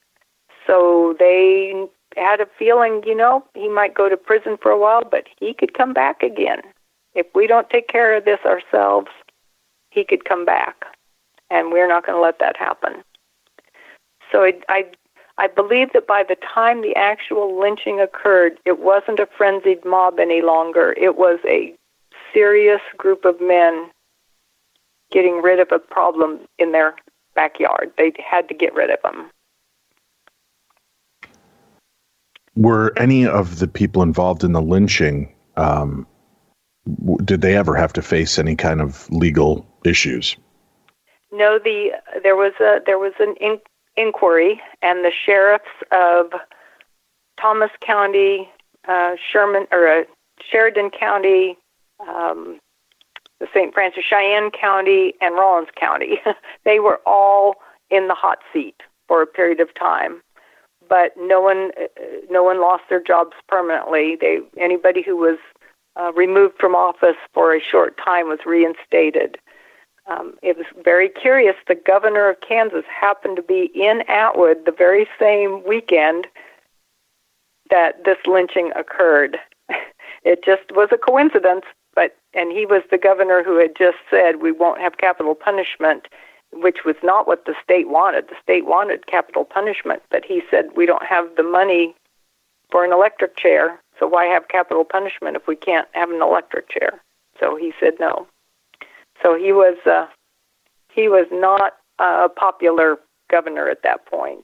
so they had a feeling, he might go to prison for a while, but he could come back again. If we don't take care of this ourselves, he could come back, and we're not going to let that happen. So I believe that by the time the actual lynching occurred, it wasn't a frenzied mob any longer. It was a serious group of men getting rid of a problem in their backyard. They had to get rid of them. Were any of the people involved in the lynching, did they ever have to face any kind of legal issues? No, there was an inquiry, and the sheriffs of Thomas County, Sheridan County, the St. Francis Cheyenne County, and Rollins County, they were all in the hot seat for a period of time. But no one lost their jobs permanently. Anybody who was removed from office for a short time was reinstated. It was very curious. The governor of Kansas happened to be in Atwood the very same weekend that this lynching occurred. It just was a coincidence, and he was the governor who had just said we won't have capital punishment, which was not what the state wanted. The state wanted capital punishment, but he said we don't have the money for an electric chair, so why have capital punishment if we can't have an electric chair? So he said no. So he was not a popular governor at that point.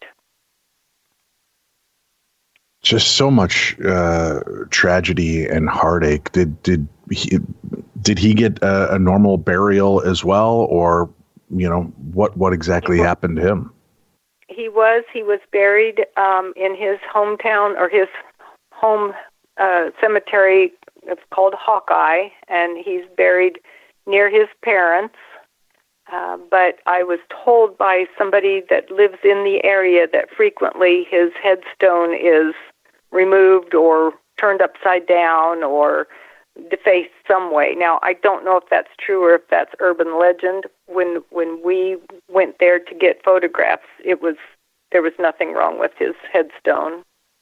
Just so much tragedy and heartache. Did he get a normal burial as well, or what exactly happened to him? He was buried in his hometown, or his home cemetery. It's called Hawkeye, and he's buried near his parents. But I was told by somebody that lives in the area that frequently his headstone is removed or turned upside down or defaced some way. Now, I don't know if that's true or if that's urban legend. When we went there to get photographs, there was nothing wrong with his headstone.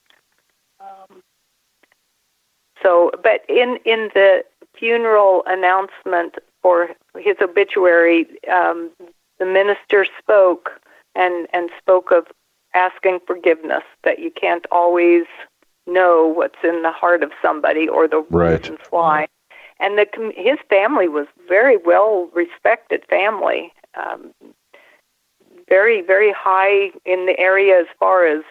But in the funeral announcement for his obituary, the minister spoke and spoke of asking forgiveness, that you can't always know what's in the heart of somebody or the reasons why. And his family was very well respected family, very, very high in the area as far as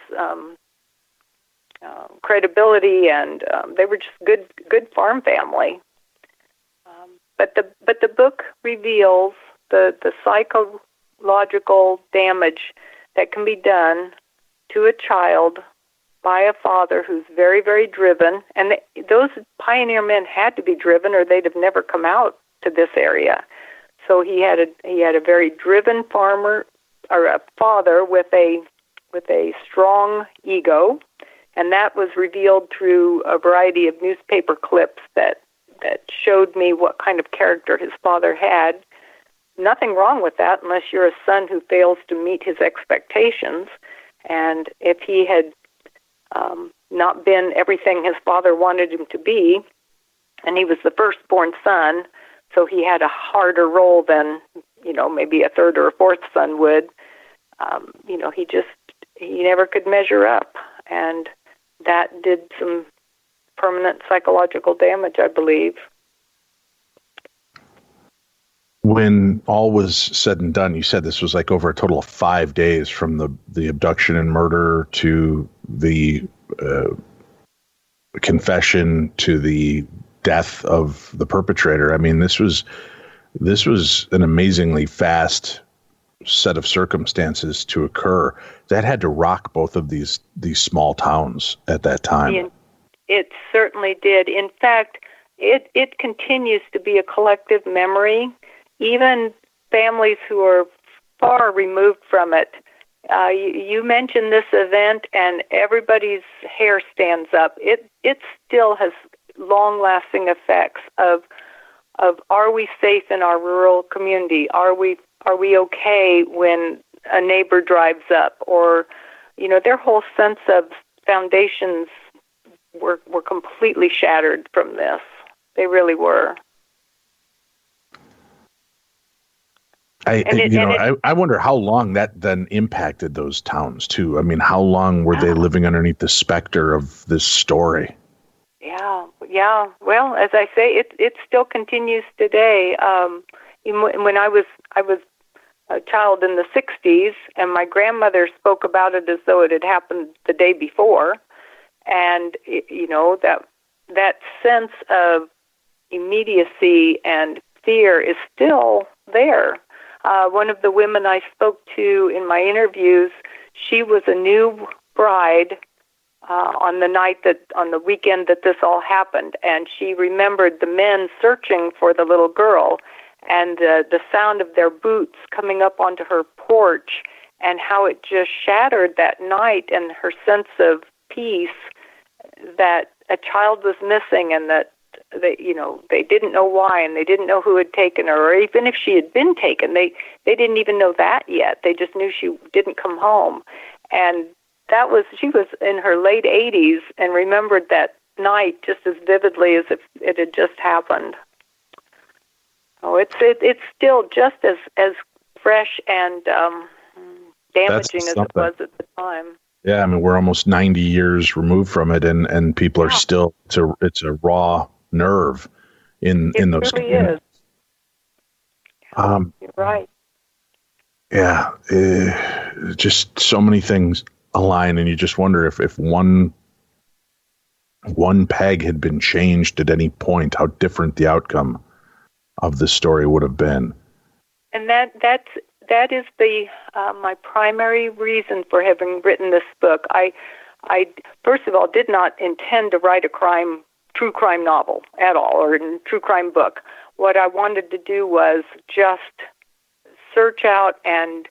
credibility, and they were just good farm family. But the book reveals the psychological damage that can be done to a child by a father who's very, very driven. And those pioneer men had to be driven, or they'd have never come out to this area. So he had a very driven farmer, or a father with a strong ego, and that was revealed through a variety of newspaper clips that showed me what kind of character his father had. Nothing wrong with that unless you're a son who fails to meet his expectations. And if he had not been everything his father wanted him to be, and he was the firstborn son, so he had a harder role than, maybe a third or a fourth son would, he never could measure up. And that did some permanent psychological damage, I believe. When all was said and done, you said this was like over a total of 5 days from the abduction and murder to the confession to the death of the perpetrator. I mean, this was an amazingly fast set of circumstances to occur that had to rock both of these small towns at that time. It certainly did. In fact, it continues to be a collective memory. Even families who are far removed from it, you mention this event and everybody's hair stands up. It still has long-lasting effects of are we safe in our rural community? Are we okay when a neighbor drives up? Or, their whole sense of foundations were completely shattered from this. They really were. I wonder how long that then impacted those towns too. I mean, how long were they living underneath the specter of this story? Yeah. Well, as I say, it still continues today. When I was a child in the 60s, and my grandmother spoke about it as though it had happened the day before, and that sense of immediacy and fear is still there. One of the women I spoke to in my interviews, she was a new bride on the weekend that this all happened, and she remembered the men searching for the little girl and the sound of their boots coming up onto her porch, and how it just shattered that night and her sense of peace that a child was missing, and that they didn't know why, and they didn't know who had taken her, or even if she had been taken, they didn't even know that yet. They just knew she didn't come home. And she was in her late 80s and remembered that night just as vividly as if it had just happened. Oh, it's still just as fresh and damaging as it was at the time. Yeah, I mean, we're almost 90 years removed from it, and people are still, it's a raw nerve. in those. It really is. You're right. Yeah, just so many things align, and you just wonder if one peg had been changed at any point, how different the outcome of the story would have been. And that is the my primary reason for having written this book. I first of all did not intend to write a true crime novel at all, or a true crime book. What I wanted to do was just search out and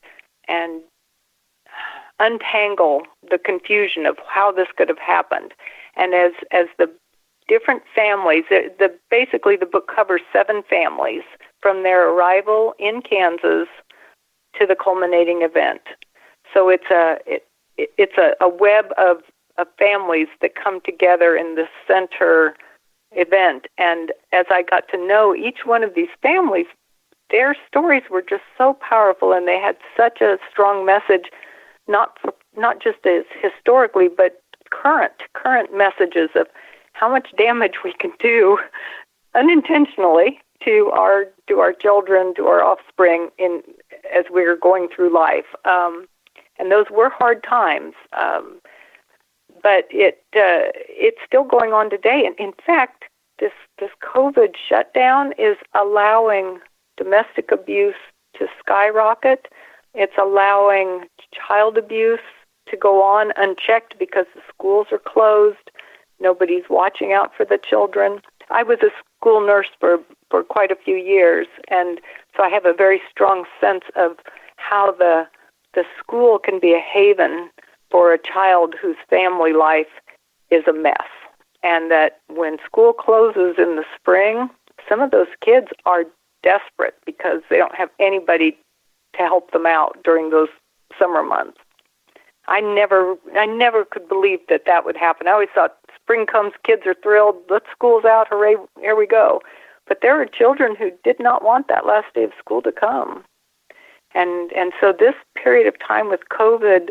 untangle the confusion of how this could have happened. And as the different families, basically the book covers 7 families from their arrival in Kansas to the culminating event. So it's a web of families that come together in the center event. And as I got to know each one of these families, their stories were just so powerful, and they had such a strong message, not just as historically, but current messages of how much damage we can do unintentionally to our children, to our offspring as we're going through life. And those were hard times, but it's still going on today. And in fact, this COVID shutdown is allowing domestic abuse to skyrocket. It's allowing child abuse to go on unchecked because the schools are closed. Nobody's watching out for the children. I was a school nurse for quite a few years, and so I have a very strong sense of how the school can be a haven for a child whose family life is a mess. And that when school closes in the spring, some of those kids are desperate because they don't have anybody to help them out during those summer months. I never could believe that would happen. I always thought spring comes, kids are thrilled, school's out, hooray, here we go. But there are children who did not want that last day of school to come. And so this period of time with COVID,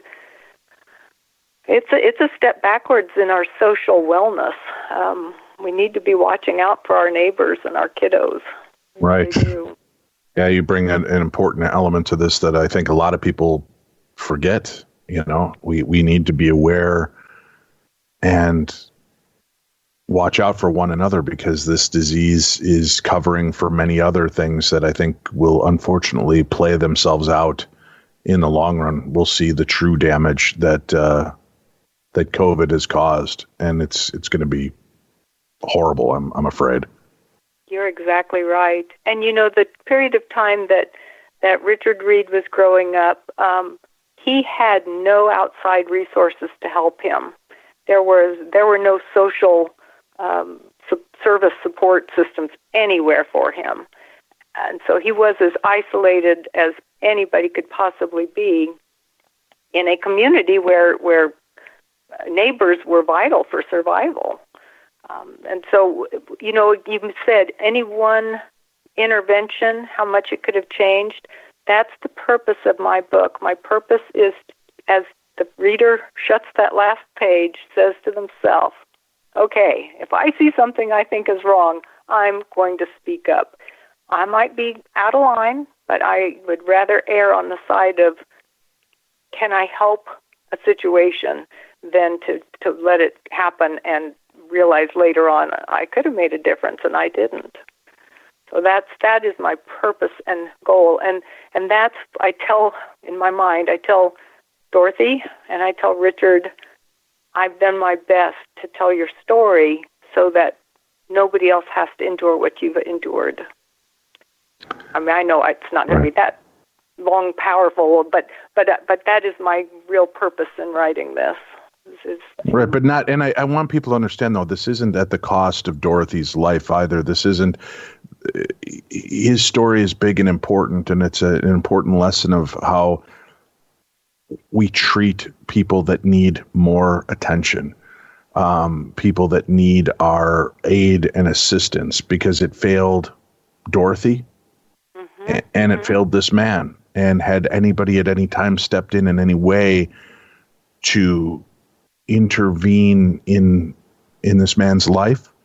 it's a step backwards in our social wellness. We need to be watching out for our neighbors and our kiddos. Right. Yeah, you bring an important element to this that I think a lot of people forget. You know, we need to be aware and watch out for one another, because this disease is covering for many other things that I think will unfortunately play themselves out in the long run. We'll see the true damage that COVID has caused, and it's going to be horrible, I'm afraid. You're exactly right. And, the period of time that Richard Reed was growing up, he had no outside resources to help him. There were no social service support systems anywhere for him. And so he was as isolated as anybody could possibly be in a community where neighbors were vital for survival. And so, you said any one intervention, how much it could have changed. That's the purpose of my book. My purpose is, as the reader shuts that last page, says to themselves, okay, if I see something I think is wrong, I'm going to speak up. I might be out of line, but I would rather err on the side of, can I help a situation, than to let it happen and realize later on I could have made a difference and I didn't. So that is my purpose and goal. And that's, I tell Dorothy and I tell Richard, I've done my best to tell your story so that nobody else has to endure what you've endured. I mean, I know it's not going to be that long, powerful, but that is my real purpose in writing this. Right, but not, and I want people to understand, though, this isn't at the cost of Dorothy's life either. This isn't, his story is big and important, and it's an important lesson of how we treat people that need more attention, people that need our aid and assistance, because it failed Dorothy, and it failed this man. And had anybody at any time stepped in any way to intervene in this man's life,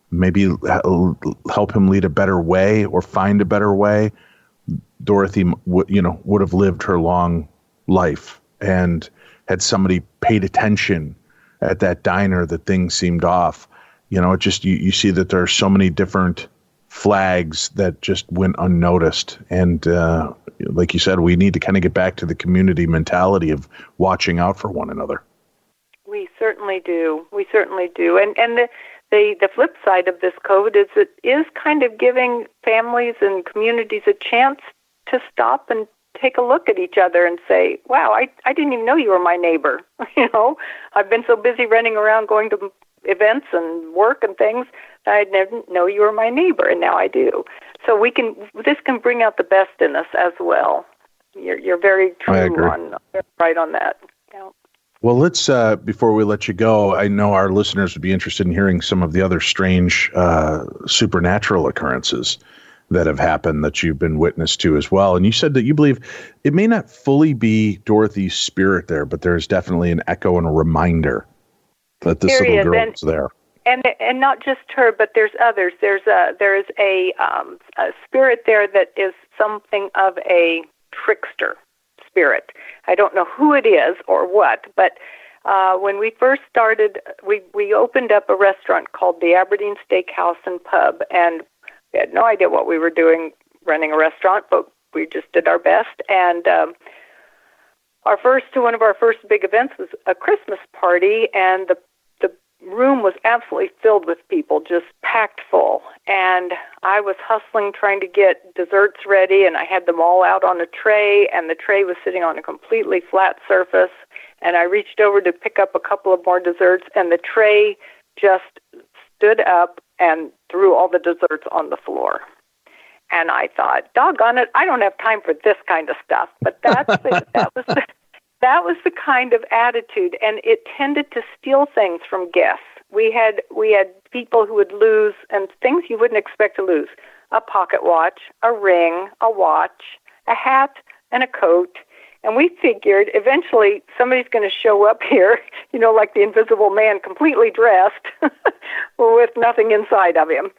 maybe help him lead a better way or find a better way, Dorothy, would have lived her long life. And had somebody paid attention at that diner, that things seemed off. It just, you see that there are so many different flags that just went unnoticed. And like you said, we need to kind of get back to the community mentality of watching out for one another. We certainly do. We certainly do. And the flip side of this COVID is it is kind of giving families and communities a chance to stop and take a look at each other and say, wow, I didn't even know you were my neighbor. I've been so busy running around going to events and work and things that I didn't know you were my neighbor, and now I do. So this can bring out the best in us as well. You're very true right on that. Yeah. Well, let's, before we let you go, I know our listeners would be interested in hearing some of the other strange supernatural occurrences that have happened that you've been witness to as well. And you said that you believe it may not fully be Dorothy's spirit there, but there's definitely an echo and a reminder that this little girl is there. And not just her, but there's others. There is a spirit there that is something of a trickster spirit. I don't know who it is or what, but when we first started, we opened up a restaurant called the Aberdeen Steakhouse and Pub, and we had no idea what we were doing running a restaurant, but we just did our best. And one of our first big events was a Christmas party, and the room was absolutely filled with people, just packed full. And I was hustling, trying to get desserts ready, and I had them all out on a tray, and the tray was sitting on a completely flat surface. And I reached over to pick up a couple of more desserts, and the tray just stood up and threw all the desserts on the floor. And I thought, doggone it, I don't have time for this kind of stuff. But that was the kind of attitude, and it tended to steal things from guests. We had people who would lose, and things you wouldn't expect to lose: a pocket watch, a ring, a watch, a hat, and a coat. And we figured eventually somebody's going to show up here, like the Invisible Man, completely dressed with nothing inside of him.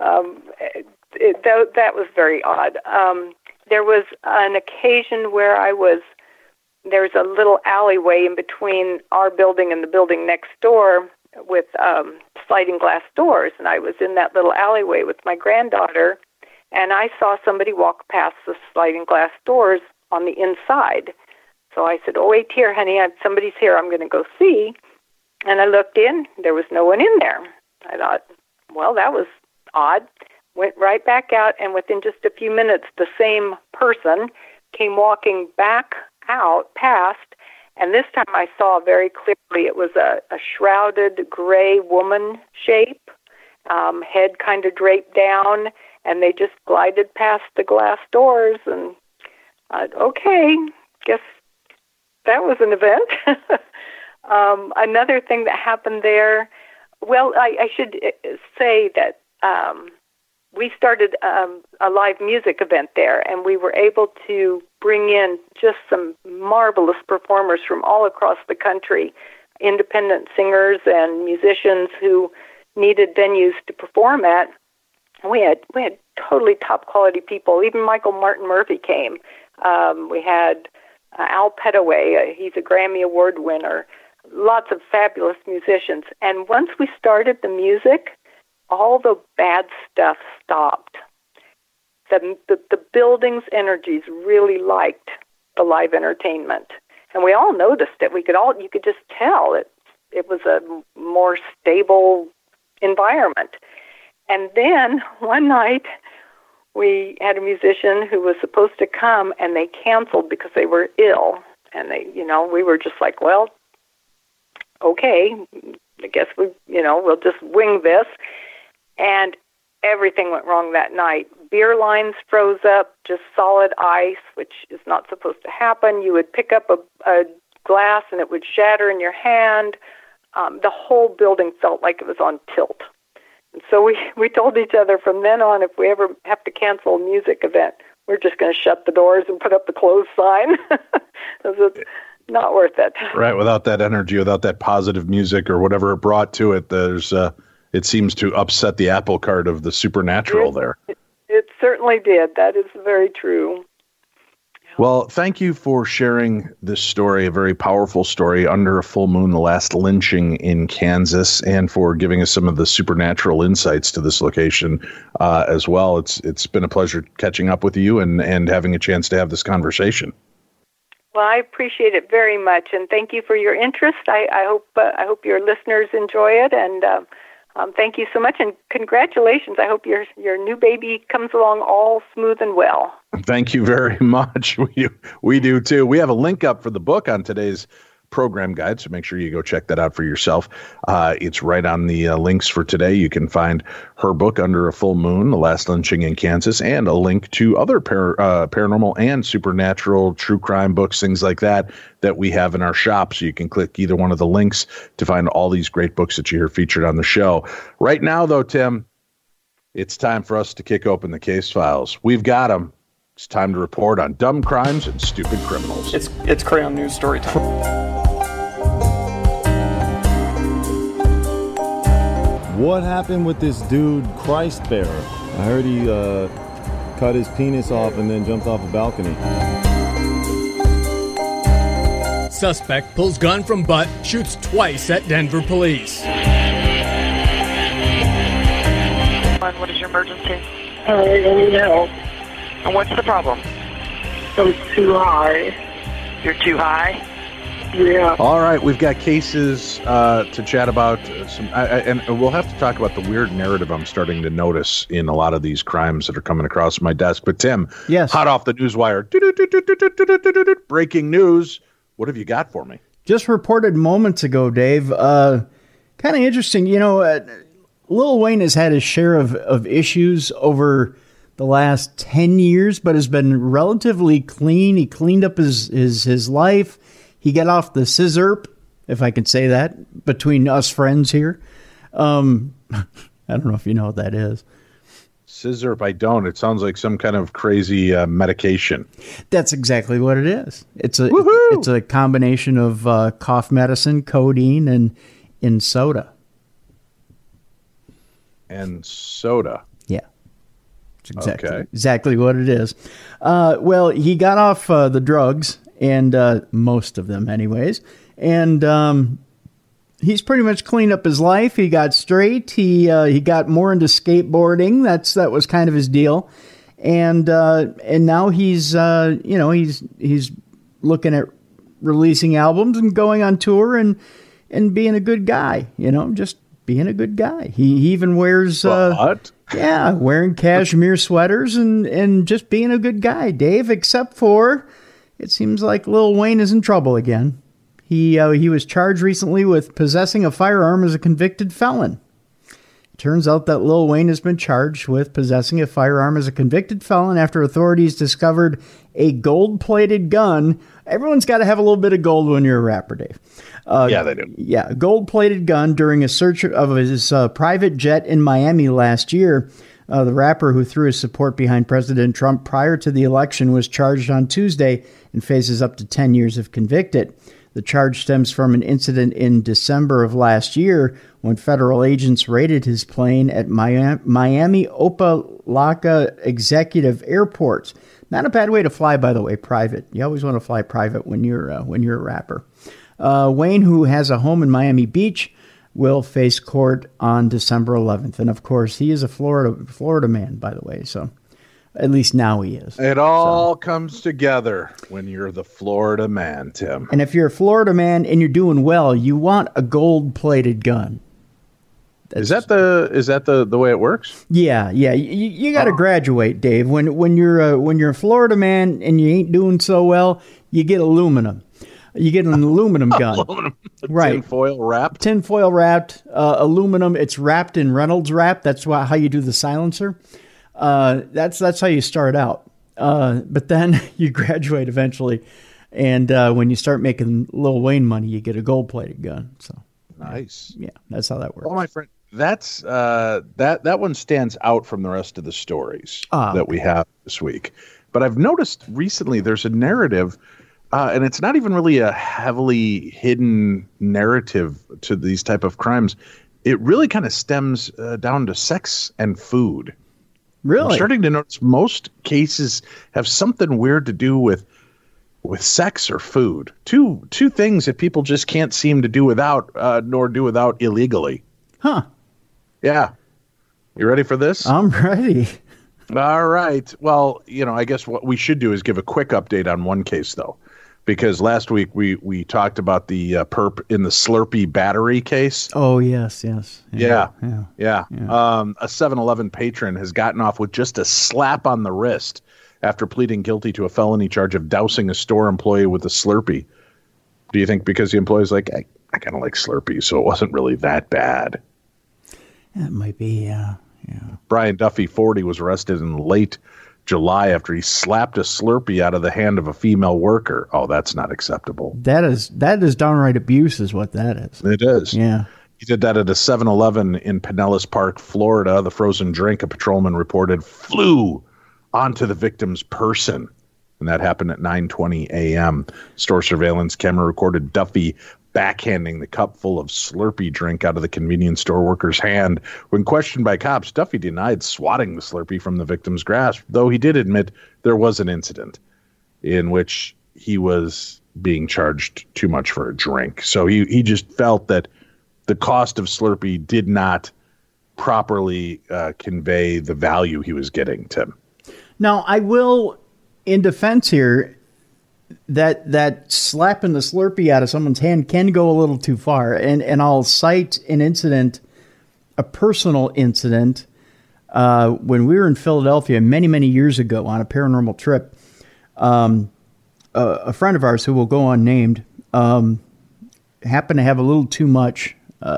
That was very odd. There was an occasion where there's a little alleyway in between our building and the building next door with sliding glass doors, and I was in that little alleyway with my granddaughter, and I saw somebody walk past the sliding glass doors on the inside. So I said, wait here, honey, somebody's here, I'm going to go see. And I looked in, there was no one in there. I thought, well, that was odd. Went right back out, and within just a few minutes, the same person came walking back out past, and this time I saw very clearly it was a shrouded gray woman shape, head kind of draped down, and they just glided past the glass doors, and okay, guess that was an event. Another thing that happened there, well, I should say that we started a live music event there, and we were able to bring in just some marvelous performers from all across the country, independent singers and musicians who needed venues to perform at. We had totally top quality people. Even Michael Martin Murphey came. We had Al Pettaway. He's a Grammy Award winner. Lots of fabulous musicians. And once we started the music, all the bad stuff stopped. The building's energies really liked the live entertainment, and we all noticed it. You could just tell it was a more stable environment. And then one night, we had a musician who was supposed to come, and they canceled because they were ill. And we were just like, well, okay, I guess we'll just wing this. And everything went wrong that night. Beer lines froze up, just solid ice, which is not supposed to happen. You would pick up a glass and it would shatter in your hand. The whole building felt like it was on tilt. And so we told each other from then on, if we ever have to cancel a music event, we're just going to shut the doors and put up the closed sign. It's not worth it. Right. Without that energy, without that positive music or whatever it brought to it, there's it seems to upset the apple cart of the supernatural there. It certainly did. That is very true. Well, thank you for sharing this story, a very powerful story, Under a Full Moon, the last lynching in Kansas, and for giving us some of the supernatural insights to this location as well. It's been a pleasure catching up with you and having a chance to have this conversation. Well, I appreciate it very much, and thank you for your interest. I hope your listeners enjoy it, and thank you so much, and congratulations. I hope your new baby comes along all smooth and well. Thank you very much. We do too. We have a link up for the book on today's program guide, so make sure you go check that out for yourself. It's right on the links for today. You can find her book, Under a Full Moon, The Last Lynching in Kansas, and a link to other paranormal and supernatural true crime books, things like that we have in our shop. So you can click either one of the links to find all these great books that you hear featured on the show. Right now, though, Tim, it's time for us to kick open the case files. We've got them. It's time to report on dumb crimes and stupid criminals. It's Crayon News story time. What happened with this dude, Christ Bearer? I heard he cut his penis off and then jumped off a balcony. Suspect pulls gun from butt, shoots twice at Denver police. What is your emergency? I need help. And what's the problem? I'm too high. You're too high? Yeah. All right, we've got cases to chat about, and we'll have to talk about the weird narrative I'm starting to notice in a lot of these crimes that are coming across my desk. But Tim, yes, hot off the newswire, breaking news. What have you got for me? Just reported moments ago, Dave. Kind of interesting. You know, Lil Wayne has had his share of issues over the last 10 years, but has been relatively clean. He cleaned up his life. He got off the scissorp, if I can say that, between us friends here. I don't know if you know what that is. Scissorp, I don't. It sounds like some kind of crazy medication. That's exactly what it is. It's a combination of cough medicine, codeine, and soda. And soda. Yeah. It's exactly what it is. Well, he got off the drugs, and most of them anyways, and he's pretty much cleaned up his life. He got straight. He got more into skateboarding. That was kind of his deal, and now he's he's looking at releasing albums and going on tour and being a good guy. Just being a good guy. He even wears wearing cashmere sweaters and just being a good guy, Dave. Except for, it seems like Lil Wayne is in trouble again. He was charged recently with possessing a firearm as a convicted felon. It turns out that Lil Wayne has been charged with possessing a firearm as a convicted felon after authorities discovered a gold-plated gun. Everyone's got to have a little bit of gold when you're a rapper, Dave. Yeah, they do. Yeah, a gold-plated gun during a search of his private jet in Miami last year. The rapper, who threw his support behind President Trump prior to the election, was charged on Tuesday and faces up to 10 years if convicted. The charge stems from an incident in December of last year when federal agents raided his plane at Miami Opa-locka Executive Airport. Not a bad way to fly, by the way, private. You always want to fly private when you're a rapper. Wayne, who has a home in Miami Beach, will face court on December 11th. And, of course, he is a Florida man, by the way, so at least now he is. It all comes together when you're the Florida man, Tim. And if you're a Florida man and you're doing well, you want a gold-plated gun. Is that the way it works? Yeah. You got to graduate, Dave. When you're a Florida man and you ain't doing so well, you get aluminum. You get an aluminum gun. Aluminum. Right. Tinfoil wrapped, aluminum. It's wrapped in Reynolds wrap. That's how you do the silencer. That's how you start out. But then you graduate eventually, and when you start making Lil Wayne money, you get a gold-plated gun. So nice. Yeah, that's how that works. Well, my friend, that's that one stands out from the rest of the stories that we have this week. But I've noticed recently there's a narrative. And it's not even really a heavily hidden narrative to these type of crimes. it really kind of stems down to sex and food. Really? I'm starting to notice most cases have something weird to do with sex or food. Two things that people just can't seem to do without, nor do without illegally. Huh. Yeah. You ready for this? I'm ready. All right. Well, I guess what we should do is give a quick update on one case, though, because last week we talked about the perp in the Slurpee battery case. Oh, yes. Yeah. A 7-Eleven patron has gotten off with just a slap on the wrist after pleading guilty to a felony charge of dousing a store employee with a Slurpee. Do you think because the employee's like, I kind of like Slurpee, so it wasn't really that bad? That might be, yeah. Brian Duffy, 40, was arrested in late July after he slapped a Slurpee out of the hand of a female worker. Oh, that's not acceptable. That is downright abuse is what that is. It is. Yeah. He did that at a 7-Eleven in Pinellas Park, Florida. The frozen drink, a patrolman reported, flew onto the victim's person. And that happened at 9:20 a.m. Store surveillance camera recorded Duffy backhanding the cup full of Slurpee drink out of the convenience store worker's hand. When questioned by cops, Duffy denied swatting the Slurpee from the victim's grasp, though he did admit there was an incident in which he was being charged too much for a drink. So he just felt that the cost of Slurpee did not properly convey the value he was getting, Tim. Now, I will, in defense here, that slapping the Slurpee out of someone's hand can go a little too far. And I'll cite an incident, a personal incident, when we were in Philadelphia many, many years ago on a paranormal trip. A friend of ours who will go unnamed happened to have a little too much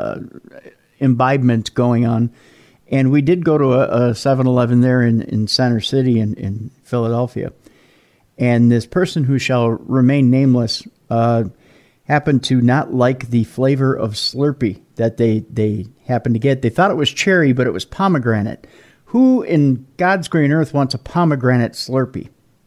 imbibement going on. And we did go to a 7-Eleven there in Center City in Philadelphia. And this person who shall remain nameless happened to not like the flavor of Slurpee that they happened to get. They thought it was cherry, but it was pomegranate. Who in God's green earth wants a pomegranate Slurpee?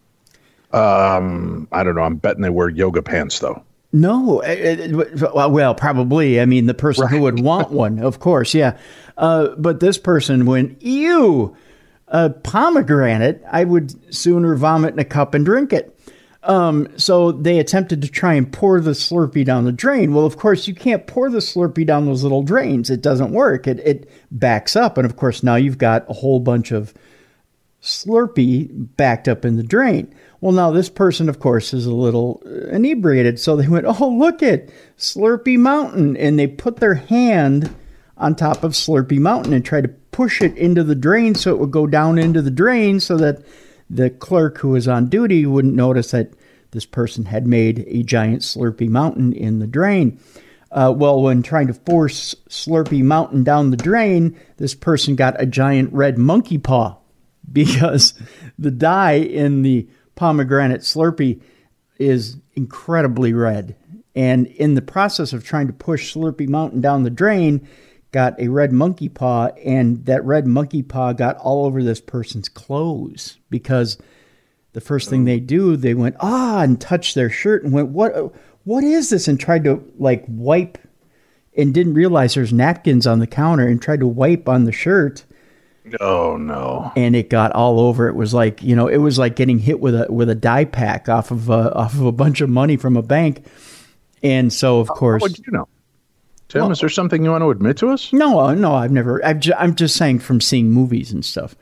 I don't know. I'm betting they wear yoga pants, though. No. Well, probably. I mean, the person who would want one, of course, yeah. But this person went, ew. Pomegranate, I would sooner vomit in a cup and drink it. So they attempted to try and pour the Slurpee down the drain. Well, of course, you can't pour the Slurpee down those little drains. It doesn't work. It backs up. And, of course, now you've got a whole bunch of Slurpee backed up in the drain. Well, now this person, of course, is a little inebriated. So they went, oh, look at Slurpee Mountain. And they put their hand on top of Slurpee Mountain and tried to push it into the drain so it would go down into the drain so that the clerk who was on duty wouldn't notice that this person had made a giant Slurpee Mountain in the drain. Well, when trying to force Slurpee Mountain down the drain, this person got a giant red monkey paw because the dye in the pomegranate Slurpee is incredibly red. And in the process of trying to push Slurpee Mountain down the drain, got a red monkey paw, and that red monkey paw got all over this person's clothes because the first thing they do, they went, and touched their shirt and went, what is this? And tried to wipe and didn't realize there's napkins on the counter and tried to wipe on the shirt. Oh no. And it got all over. It was like, it was like getting hit with a dye pack off of a bunch of money from a bank. And so, of course, what did you know? Tim, is there something you want to admit to us? No, I've never. I'm just saying from seeing movies and stuff.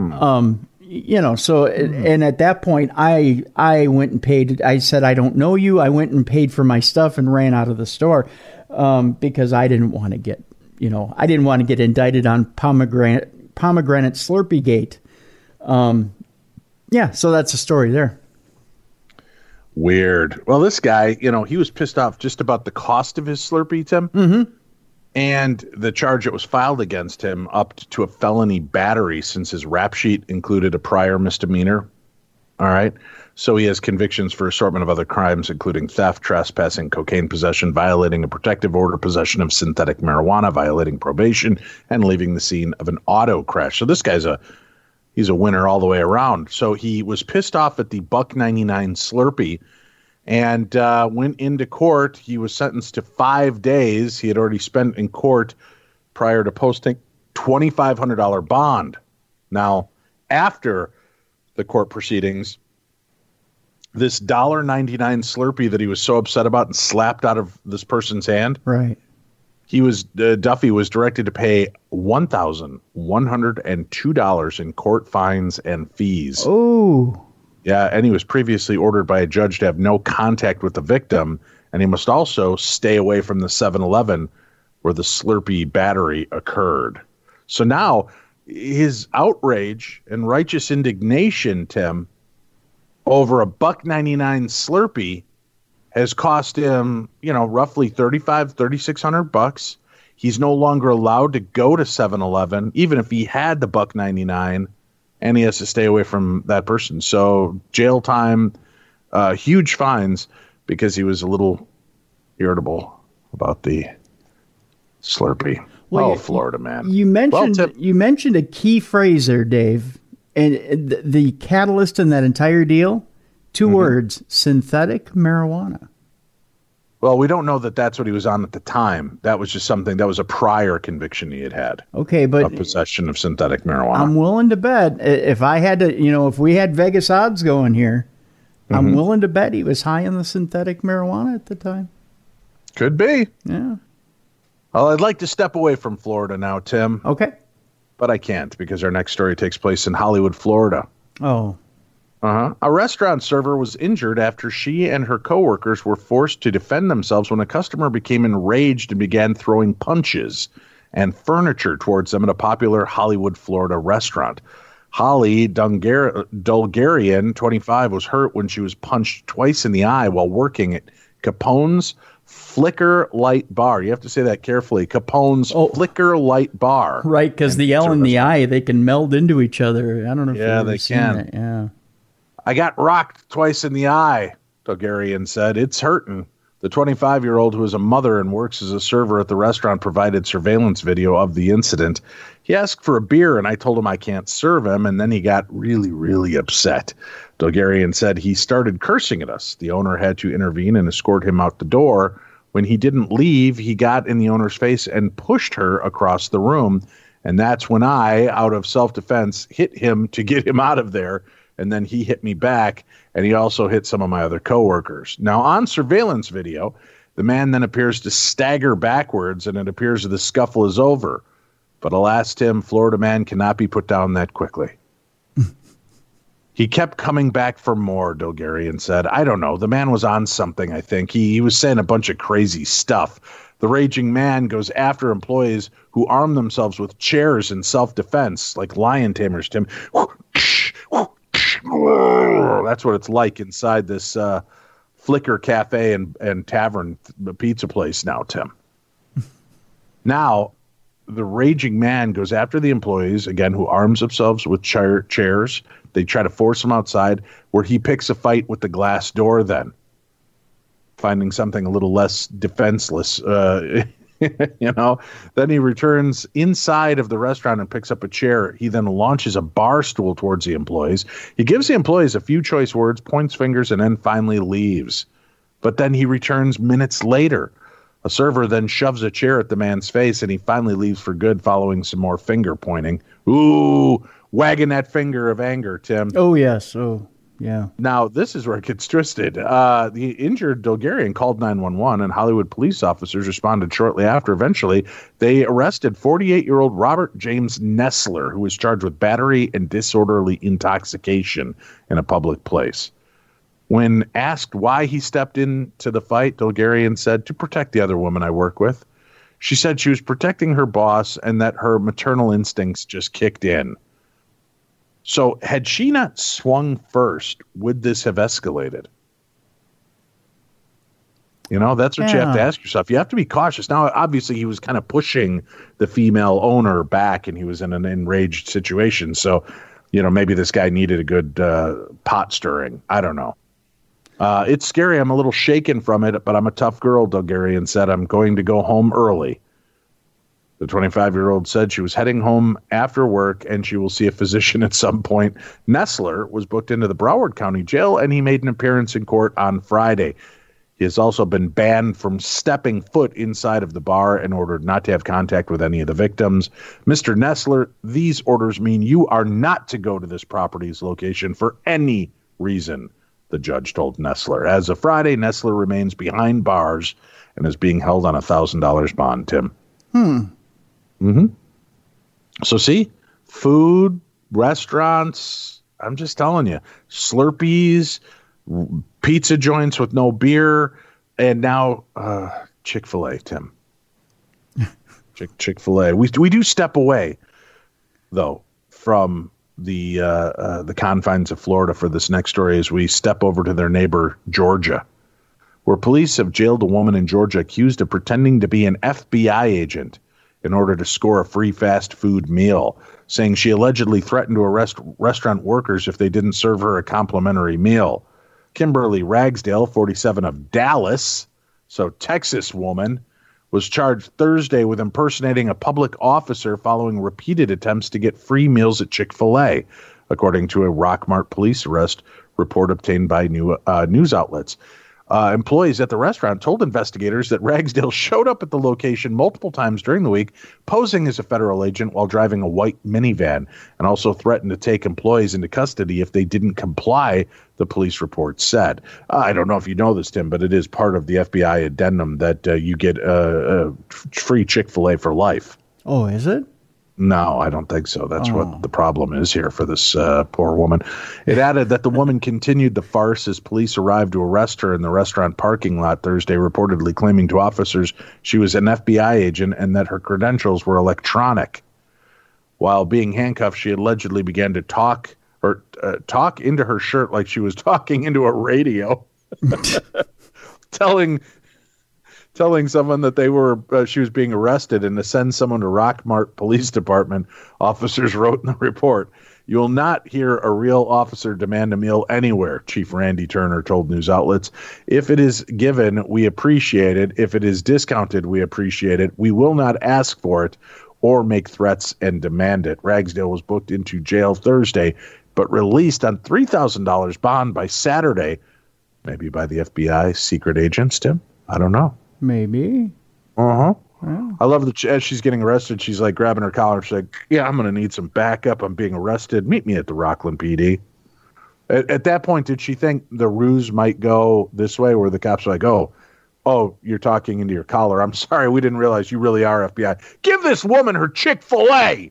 So and at that point, I went and paid. I said, I don't know you. I went and paid for my stuff and ran out of the store because I didn't want to get, indicted on pomegranate Slurpee gate. So that's the story there. Weird. Well, this guy, he was pissed off just about the cost of his Slurpee, Tim. Mm-hmm. And the charge that was filed against him upped to a felony battery since his rap sheet included a prior misdemeanor. All right. So he has convictions for assortment of other crimes, including theft, trespassing, cocaine possession, violating a protective order, possession of synthetic marijuana, violating probation, and leaving the scene of an auto crash. So this guy's he's a winner all the way around. So he was pissed off at the $1.99 Slurpee and went into court. He was sentenced to 5 days. He had already spent in court prior to posting $2,500 bond. Now, after the court proceedings, this $1.99 Slurpee that he was so upset about and slapped out of this person's hand, right? Duffy was directed to pay $1,102 in court fines and fees. Oh, yeah, and he was previously ordered by a judge to have no contact with the victim, and he must also stay away from the 7-Eleven where the Slurpee battery occurred. So now his outrage and righteous indignation, Tim, over a $1.99 Slurpee has cost him, roughly $3,600. He's no longer allowed to go to 7-Eleven, even if he had the $1.99, and he has to stay away from that person. So jail time, huge fines, because he was a little irritable about the Slurpee. Well, Florida man. You mentioned a key phrase there, Dave, and the catalyst in that entire deal. 2 words: synthetic marijuana. Well, we don't know that that's what he was on at the time. That was just something that was a prior conviction he had. Okay, but possession of synthetic marijuana. I'm willing to bet if I had to, if we had Vegas odds going here, I'm willing to bet he was high on the synthetic marijuana at the time. Could be. Yeah. Well, I'd like to step away from Florida now, Tim. Okay. But I can't because our next story takes place in Hollywood, Florida. Oh. A restaurant server was injured after she and her coworkers were forced to defend themselves when a customer became enraged and began throwing punches and furniture towards them at a popular Hollywood, Florida restaurant. Holly Dulgarian, 25, was hurt when she was punched twice in the eye while working at Capone's Flicker Light Bar. You have to say that carefully. Capone's Flicker Light Bar. Right, because the L and the I, they can meld into each other. I don't know if you've ever seen can. that. Yeah. I got rocked twice in the eye, Dulgarian said. It's hurting. The 25-year-old, who is a mother and works as a server at the restaurant, provided surveillance video of the incident. He asked for a beer, and I told him I can't serve him, and then he got really, really upset. Dulgarian said he started cursing at us. The owner had to intervene and escort him out the door. When he didn't leave, he got in the owner's face and pushed her across the room, and that's when I, out of self-defense, hit him to get him out of there. And then he hit me back, and he also hit some of my other coworkers. Now, on surveillance video, the man then appears to stagger backwards, and it appears the scuffle is over. But alas, Tim, Florida man cannot be put down that quickly. He kept coming back for more, Dulgarian said. I don't know. The man was on something, I think. He was saying a bunch of crazy stuff. The raging man goes after employees who arm themselves with chairs in self-defense, like lion tamers, Tim. That's what it's like inside this Flicker Cafe and Tavern pizza place now, Tim. Now, the raging man goes after the employees, again, who arms themselves with chairs. They try to force him outside, where he picks a fight with the glass door then, finding something a little less defenseless. Then he returns inside of the restaurant and picks up a chair. He then launches a bar stool towards the employees. He gives the employees a few choice words, points fingers, and then finally leaves. But then he returns minutes later. A server then shoves a chair at the man's face, and he finally leaves for good following some more finger pointing. Ooh, wagging that finger of anger, Tim. Oh, yes. Oh, yeah. Now, this is where it gets twisted. The injured Dulgarian called 911, and Hollywood police officers responded shortly after. Eventually, they arrested 48-year-old Robert James Nessler, who was charged with battery and disorderly intoxication in a public place. When asked why he stepped into the fight, Dulgarian said, to protect the other woman I work with. She said she was protecting her boss and that her maternal instincts just kicked in. So had she not swung first, would this have escalated? That's what you have to ask yourself. You have to be cautious. Now, obviously, he was kind of pushing the female owner back, and he was in an enraged situation. So, maybe this guy needed a good pot stirring. I don't know. It's scary. I'm a little shaken from it, but I'm a tough girl, Dulgarian said. I'm going to go home early. The 25-year-old said she was heading home after work and she will see a physician at some point. Nessler was booked into the Broward County Jail, and he made an appearance in court on Friday. He has also been banned from stepping foot inside of the bar and ordered not to have contact with any of the victims. Mr. Nestler, these orders mean you are not to go to this property's location for any reason, the judge told Nestler. As of Friday, Nestler remains behind bars and is being held on $1,000 bond, Tim. So see, food, restaurants, I'm just telling you, Slurpees, pizza joints with no beer, and now Chick-fil-A, Tim. Chick-fil-A. We do step away, though, from the confines of Florida for this next story as we step over to their neighbor, Georgia, where police have jailed a woman in Georgia accused of pretending to be an FBI agent in order to score a free fast food meal, saying she allegedly threatened to arrest restaurant workers if they didn't serve her a complimentary meal. Kimberly Ragsdale, 47 of Dallas, so Texas woman, was charged Thursday with impersonating a public officer following repeated attempts to get free meals at Chick-fil-A, according to a Rockmart police arrest report obtained by news outlets. Employees at the restaurant told investigators that Ragsdale showed up at the location multiple times during the week, posing as a federal agent while driving a white minivan, and also threatened to take employees into custody if they didn't comply, the police report said. I don't know if you know this, Tim, but it is part of the FBI addendum that you get free Chick-fil-A for life. Oh, is it? No, I don't think so. That's what the problem is here for this poor woman. It added that the woman continued the farce as police arrived to arrest her in the restaurant parking lot Thursday, reportedly claiming to officers she was an FBI agent and that her credentials were electronic. While being handcuffed, she allegedly began to talk into her shirt like she was talking into a radio, telling someone that she was being arrested and to send someone to Rockmart Police Department, officers wrote in the report. You will not hear a real officer demand a meal anywhere, Chief Randy Turner told news outlets. If it is given, we appreciate it. If it is discounted, we appreciate it. We will not ask for it or make threats and demand it. Ragsdale was booked into jail Thursday, but released on $3,000 bond by Saturday, maybe by the FBI secret agents, Tim. I don't know. Maybe. Uh-huh. Yeah. I love that as she's getting arrested, she's like grabbing her collar. She's like, yeah, I'm going to need some backup. I'm being arrested. Meet me at the Rockland PD. At that point, did she think the ruse might go this way where the cops are like, oh, you're talking into your collar. I'm sorry. We didn't realize you really are FBI. Give this woman her Chick-fil-A.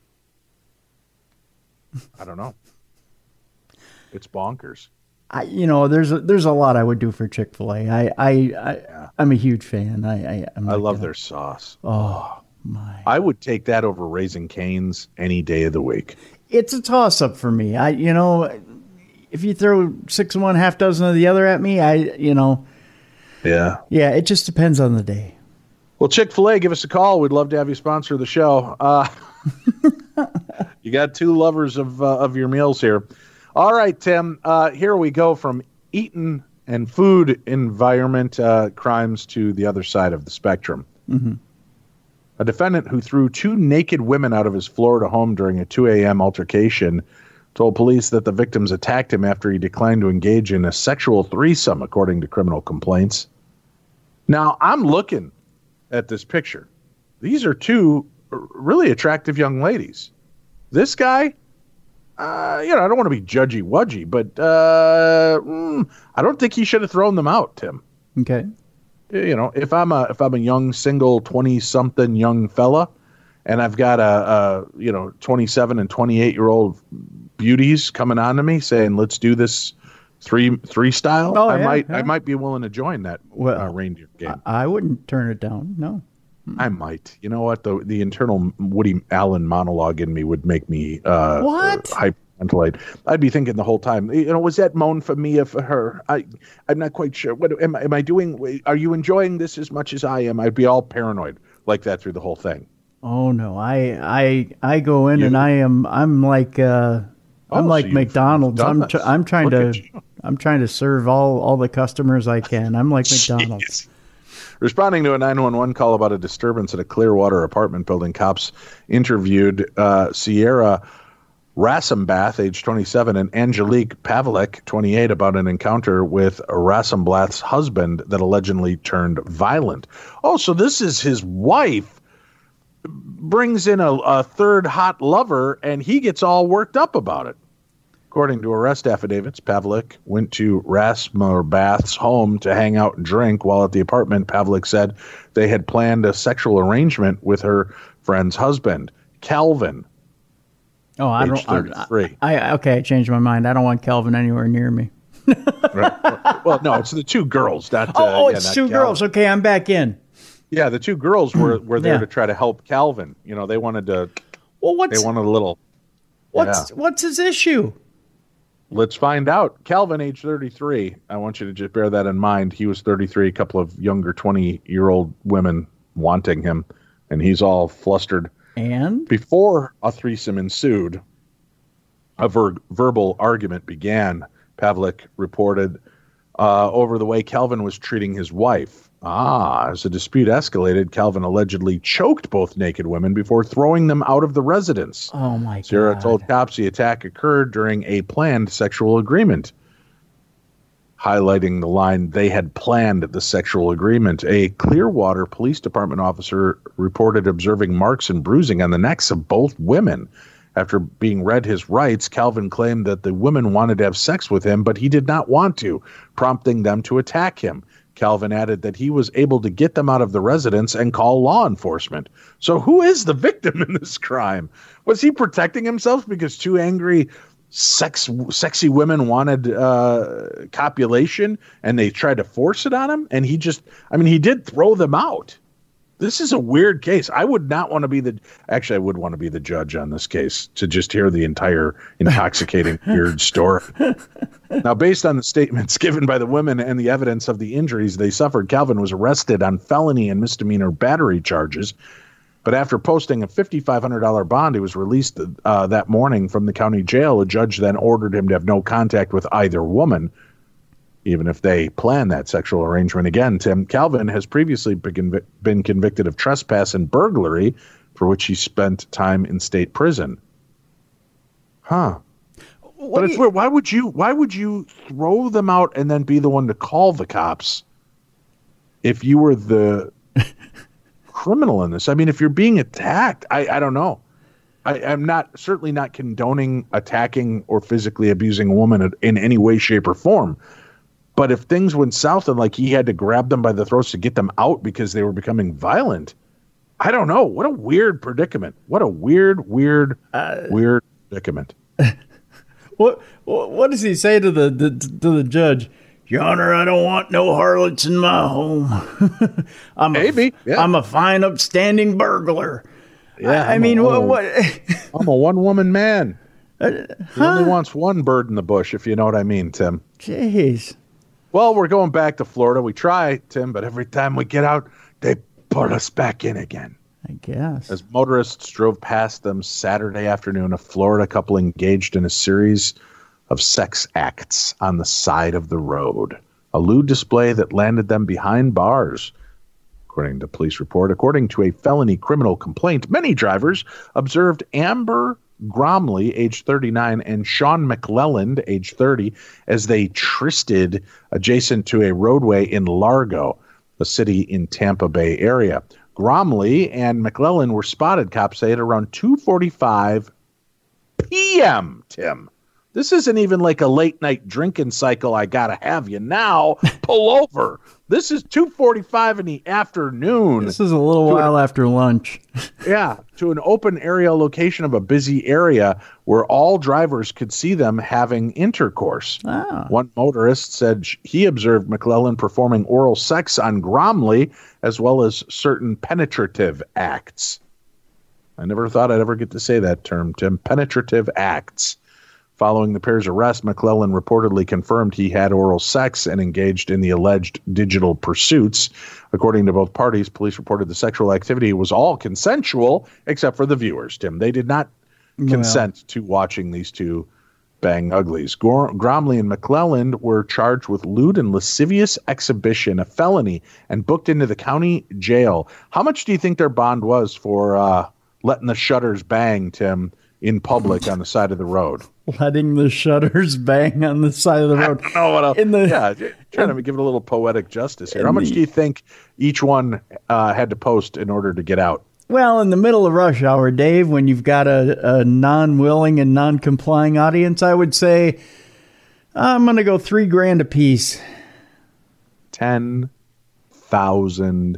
I don't know. It's bonkers. There's a lot I would do for Chick-fil-A. I'm a huge fan. I love their sauce. Oh my! I would take that over Raising Cane's any day of the week. It's a toss up for me. If you throw 6 of one, half dozen of the other at me, Yeah. Yeah, it just depends on the day. Well, Chick-fil-A, give us a call. We'd love to have you sponsor the show. You got two lovers of your meals here. All right, Tim, here we go from eating and food environment crimes to the other side of the spectrum. Mm-hmm. A defendant who threw 2 naked women out of his Florida home during a 2 a.m. altercation told police that the victims attacked him after he declined to engage in a sexual threesome, according to criminal complaints. Now, I'm looking at this picture. These are 2 really attractive young ladies. This guy... I don't want to be judgy-wudgy, but I don't think he should have thrown them out, Tim. Okay. If I'm a young single 20-something young fella, and I've got a 27 and 28-year-old beauties coming on to me saying, "Let's do this three style," I might be willing to join that reindeer game. I wouldn't turn it down. No. I might. You know what? The internal Woody Allen monologue in me would make me hyperventilate. I'd be thinking the whole time, was that moan for me or for her? I'm not quite sure. What am I doing? Are you enjoying this as much as I am? I'd be all paranoid like that through the whole thing. Oh no, I go in and I'm like McDonald's. I'm trying to serve all the customers I can. I'm like McDonald's. Responding to a 911 call about a disturbance at a Clearwater apartment building, cops interviewed Sierra Rasenbath, age 27, and Angelique Pavlik, 28, about an encounter with Rasenbath's husband that allegedly turned violent. Oh, so this is his wife brings in a third hot lover, and he gets all worked up about it. According to arrest affidavits, Pavlik went to Rasenbath's home to hang out and drink. While at the apartment, Pavlik said they had planned a sexual arrangement with her friend's husband, Calvin. Oh, I don't. 33. I changed my mind. I don't want Calvin anywhere near me. Right. Well, no, it's the two girls. It's two girls. Okay, I'm back in. Yeah, the two girls were there to try to help Calvin. You know, they wanted to. Well, they wanted a little. What's his issue? Let's find out. Calvin, age 33. I want you to just bear that in mind. He was 33. A couple of younger 20-year-old women wanting him, and he's all flustered. And before a threesome ensued, a verbal argument began. Pavlik reported over the way Calvin was treating his wife. As the dispute escalated, Calvin allegedly choked both naked women before throwing them out of the residence. Oh, my God. Sarah told cops the attack occurred during a planned sexual agreement. Highlighting the line, they had planned the sexual agreement. A Clearwater Police Department officer reported observing marks and bruising on the necks of both women. After being read his rights, Calvin claimed that the women wanted to have sex with him, but he did not want to, prompting them to attack him. Calvin added that he was able to get them out of the residence and call law enforcement. So who is the victim in this crime? Was he protecting himself because two angry sexy women wanted copulation and they tried to force it on him? And he did throw them out. This is a weird case. I would not want to be I would want to be the judge on this case to just hear the entire intoxicating, weird story. Now, based on the statements given by the women and the evidence of the injuries they suffered, Calvin was arrested on felony and misdemeanor battery charges. But after posting a $5,500 bond, he was released that morning from the county jail. A judge then ordered him to have no contact with either woman, even if they planned that sexual arrangement. Again, Tim, Calvin has previously been convicted of trespass and burglary, for which he spent time in state prison. But it's weird. Why would you throw them out and then be the one to call the cops if you were the criminal in this? I mean, if you're being attacked, I don't know. I'm certainly not condoning attacking or physically abusing a woman in any way, shape, or form. But if things went south and like he had to grab them by the throats to get them out because they were becoming violent, I don't know. What a weird predicament. What a weird predicament. What does he say to the judge? Your Honor, I don't want no harlots in my home. I'm a fine, upstanding burglar. Yeah, I mean, what? I'm a one-woman man. He only wants one bird in the bush, if you know what I mean, Tim. Jeez. Well, we're going back to Florida. We try, Tim, but every time we get out, they put us back in again. I guess. As motorists drove past them Saturday afternoon, a Florida couple engaged in a series of sex acts on the side of the road. A lewd display that landed them behind bars, according to police report. According to a felony criminal complaint, many drivers observed Amber Gromley, age 39, and Sean McClelland, age 30, as they trysted adjacent to a roadway in Largo, a city in Tampa Bay area. Gromley and McClelland were spotted, cops say, at around 2:45 p.m., Tim. This isn't even like a late-night drinking cycle, I gotta have you now. Pull over. This is 2:45 in the afternoon. This is a little while after lunch. Yeah, to an open area location of a busy area where all drivers could see them having intercourse. Ah. One motorist said he observed McClelland performing oral sex on Gromley, as well as certain penetrative acts. I never thought I'd ever get to say that term, Tim. Penetrative acts. Following the pair's arrest, McClelland reportedly confirmed he had oral sex and engaged in the alleged digital pursuits. According to both parties, police reported the sexual activity was all consensual, except for the viewers, Tim. They did not consent to watching these two bang uglies. Gromley and McClelland were charged with lewd and lascivious exhibition, a felony, and booked into the county jail. How much do you think their bond was for letting the shutters bang, Tim, in public on the side of the road. Letting the shutters bang on the side of the road. I don't know what else. Trying to give it a little poetic justice here. How much do you think each one had to post in order to get out? Well, in the middle of rush hour, Dave, when you've got a non-willing and non-complying audience, I would say I'm going to go $3,000 a piece. $10,000.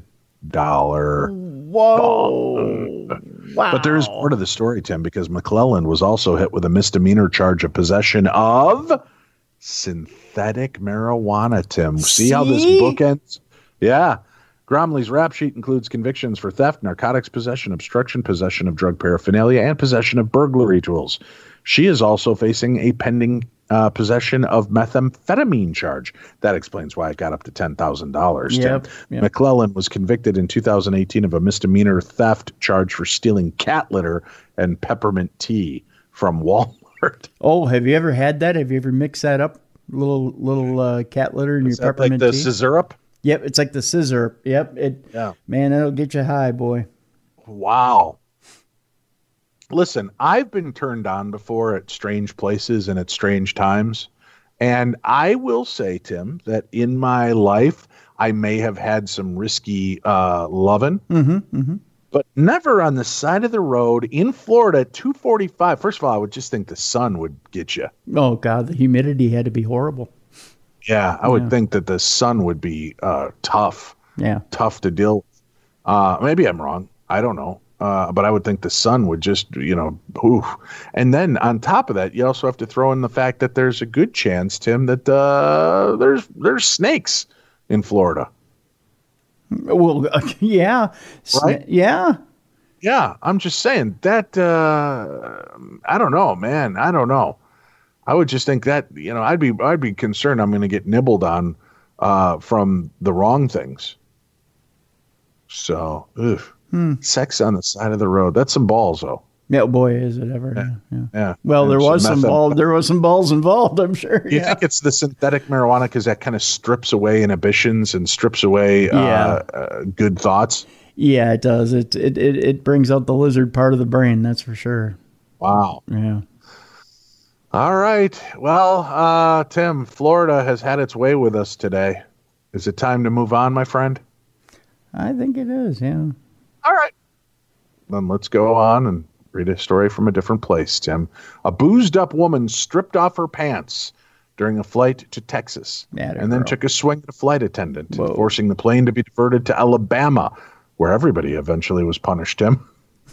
Whoa. Wow. But there is more to the story, Tim, because McClellan was also hit with a misdemeanor charge of possession of synthetic marijuana, Tim. See how this book ends? Yeah. Gromley's rap sheet includes convictions for theft, narcotics possession, obstruction, possession of drug paraphernalia, and possession of burglary tools. She is also facing a pending possession of methamphetamine charge. That explains why it got up to $10,000. Yep. McClellan was convicted in 2018 of a misdemeanor theft charge for stealing cat litter and peppermint tea from Walmart. Oh, have you ever had that? Have you ever mixed that up? Little cat litter in your peppermint tea? Like the scissor? Yep, it's like the scissor. Yep. Man, it'll get you high, boy. Wow. Listen, I've been turned on before at strange places and at strange times. And I will say, Tim, that in my life, I may have had some risky loving, but never on the side of the road in Florida at 2:45. First of all, I would just think the sun would get you. Oh, God, the humidity had to be horrible. Yeah, I would think that the sun would be tough. Yeah. Tough to deal with. Maybe I'm wrong. I don't know. But I would think the sun would just, oof. And then on top of that, you also have to throw in the fact that there's a good chance, Tim, that there's snakes in Florida. Well, yeah. Right? Yeah. Yeah, I'm just saying that, I don't know, man. I don't know. I would just think that, I'd be concerned I'm going to get nibbled on from the wrong things. So, sex on the side of the road. That's some balls, though. Yeah, boy, is it ever. Yeah. Well, there was some balls involved, I'm sure. Do you think it's the synthetic marijuana because that kind of strips away inhibitions and strips away good thoughts? Yeah, it does. It brings out the lizard part of the brain, that's for sure. Wow. Yeah. All right. Well, Tim, Florida has had its way with us today. Is it time to move on, my friend? I think it is, yeah. All right. Then let's go on and read a story from a different place, Tim. A boozed-up woman stripped off her pants during a flight to Texas and then took a swing at a flight attendant, forcing the plane to be diverted to Alabama, where everybody eventually was punished, Tim.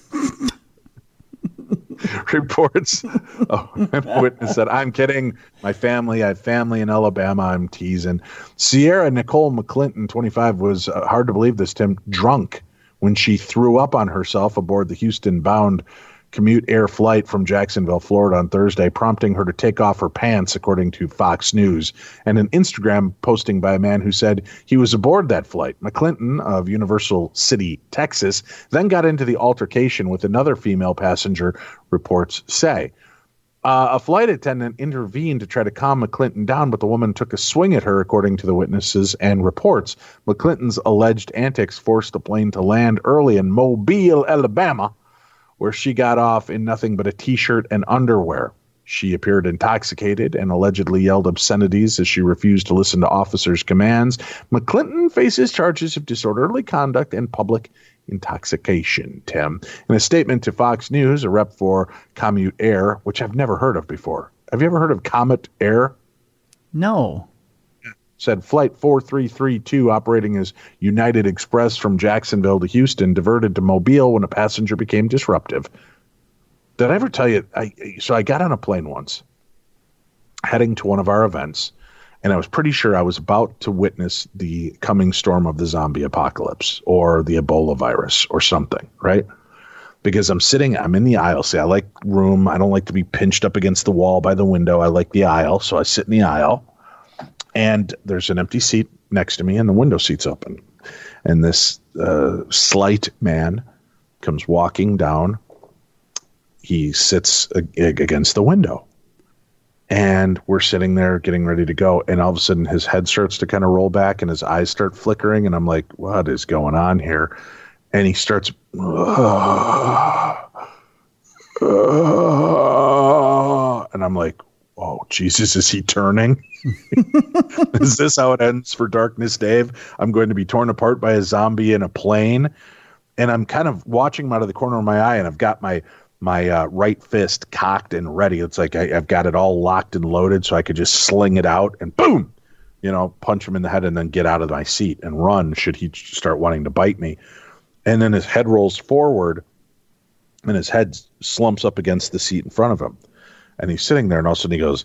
Reports. A witness said, "I'm kidding. I have family in Alabama. I'm teasing." Sierra Nicole McClinton, 25, was hard to believe this, Tim, drunk when she threw up on herself aboard the Houston-bound Commute Air flight from Jacksonville, Florida on Thursday, prompting her to take off her pants, according to Fox News, and an Instagram posting by a man who said he was aboard that flight. McClinton of Universal City, Texas, then got into the altercation with another female passenger, reports say. A flight attendant intervened to try to calm McClinton down, but the woman took a swing at her, according to the witnesses and reports. McClinton's alleged antics forced the plane to land early in Mobile, Alabama, where she got off in nothing but a T-shirt and underwear. She appeared intoxicated and allegedly yelled obscenities as she refused to listen to officers' commands. McClinton faces charges of disorderly conduct and public intoxication, Tim. In a statement to Fox News, a rep for Commute Air, which I've never heard of before. Have you ever heard of Comet Air? No. Said Flight 4332, operating as United Express from Jacksonville to Houston, diverted to Mobile when a passenger became disruptive. Did I ever tell you? So I got on a plane once, heading to one of our events, and I was pretty sure I was about to witness the coming storm of the zombie apocalypse or the Ebola virus or something, right? Because I'm in the aisle. See, I like room. I don't like to be pinched up against the wall by the window. I like the aisle, so I sit in the aisle. And there's an empty seat next to me, and the window seat's open. And this slight man comes walking down. He sits against the window. And we're sitting there getting ready to go. And all of a sudden, his head starts to kind of roll back, and his eyes start flickering. And I'm like, what is going on here? And he starts... Jesus, is he turning? Is this how it ends for Darkness Dave? I'm going to be torn apart by a zombie in a plane. And I'm kind of watching him out of the corner of my eye, and I've got my right fist cocked and ready. It's like I've got it all locked and loaded so I could just sling it out and boom, punch him in the head and then get out of my seat and run should he start wanting to bite me. And then his head rolls forward and his head slumps up against the seat in front of him. And he's sitting there, and all of a sudden he goes,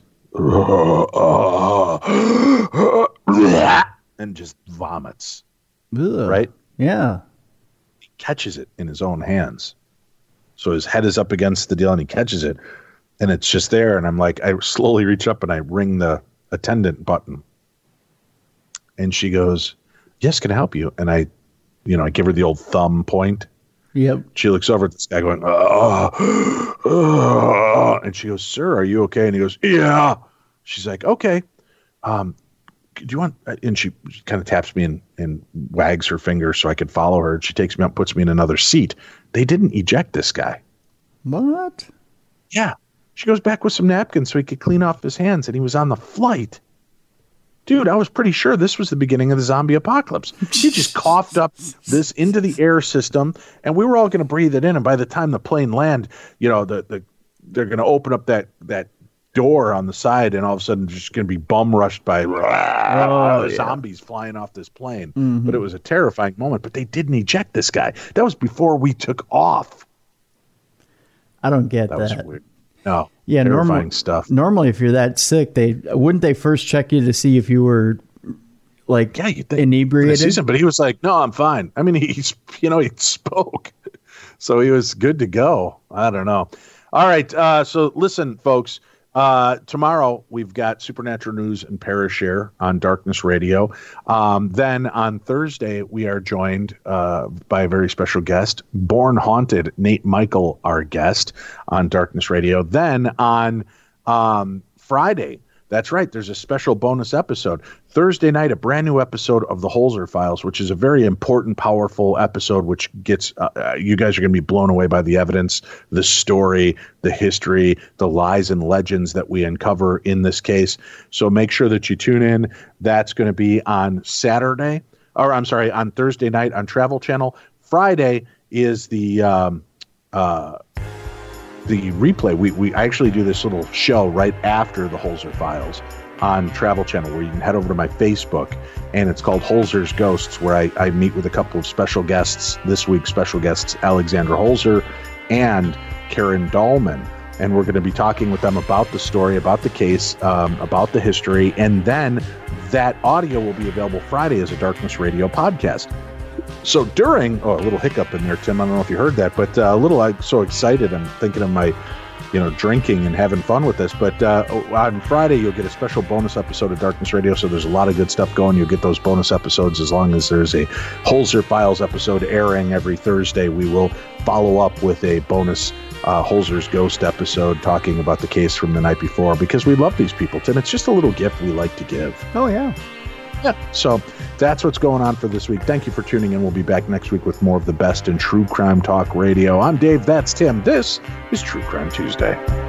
and just vomits. Ugh. Right? Yeah. He catches it in his own hands. So his head is up against the deal, and he catches it, and it's just there. And I'm like, I slowly reach up and I ring the attendant button. And she goes, yes, can I help you? And I give her the old thumb point. Yep. She looks over at this guy going, and she goes, sir, are you okay? And he goes, yeah. She's like, okay. Do you want, and she kind of taps me and wags her finger so I could follow her. And she takes me up, puts me in another seat. They didn't eject this guy. What? Yeah. She goes back with some napkins so he could clean off his hands, and he was on the flight. Dude, I was pretty sure this was the beginning of the zombie apocalypse. He just coughed up this into the air system, and we were all going to breathe it in. And by the time the plane landed, they're going to open up that door on the side, and all of a sudden just going to be bum rushed by zombies flying off this plane. Mm-hmm. But it was a terrifying moment. But they didn't eject this guy. That was before we took off. I don't get that. That was weird. No. Yeah, terrifying stuff. Normally, if you're that sick, wouldn't they first check you to see if you were inebriated? But he was like, "No, I'm fine." I mean, he spoke, so he was good to go. I don't know. All right, so listen, folks. Tomorrow we've got Supernatural News and Parashare on Darkness Radio. Then on Thursday we are joined by a very special guest, Born Haunted, Nate Michael, our guest on Darkness Radio. Then on Friday, that's right, there's a special bonus episode. Thursday night, a brand new episode of the Holzer Files, which is a very important, powerful episode, which gets you guys are going to be blown away by the evidence, the story, the history, the lies and legends that we uncover in this case. So make sure that you tune in. That's going to be on on Thursday night on Travel Channel. Friday is the replay. We actually do this little show right after the Holzer Files on Travel Channel, where you can head over to my Facebook, and it's called Holzer's Ghosts, where I meet with a couple of special guests. This week, special guests Alexandra Holzer and Karen Dahlman. And we're going to be talking with them about the story, about the case, about the history, and then that audio will be available Friday as a Darkness Radio podcast. So a little hiccup in there, Tim. I don't know if you heard that, but I'm so excited. I'm thinking of my, drinking and having fun with this. But on Friday, you'll get a special bonus episode of Darkness Radio. So there's a lot of good stuff going. You'll get those bonus episodes as long as there's a Holzer Files episode airing every Thursday. We will follow up with a bonus Holzer's Ghost episode talking about the case from the night before, because we love these people, Tim. It's just a little gift we like to give. Oh, yeah. Yeah. So that's what's going on for this week. Thank you for tuning in. We'll be back next week with more of the best in true crime talk radio. I'm Dave. That's Tim. This is True Crime Tuesday.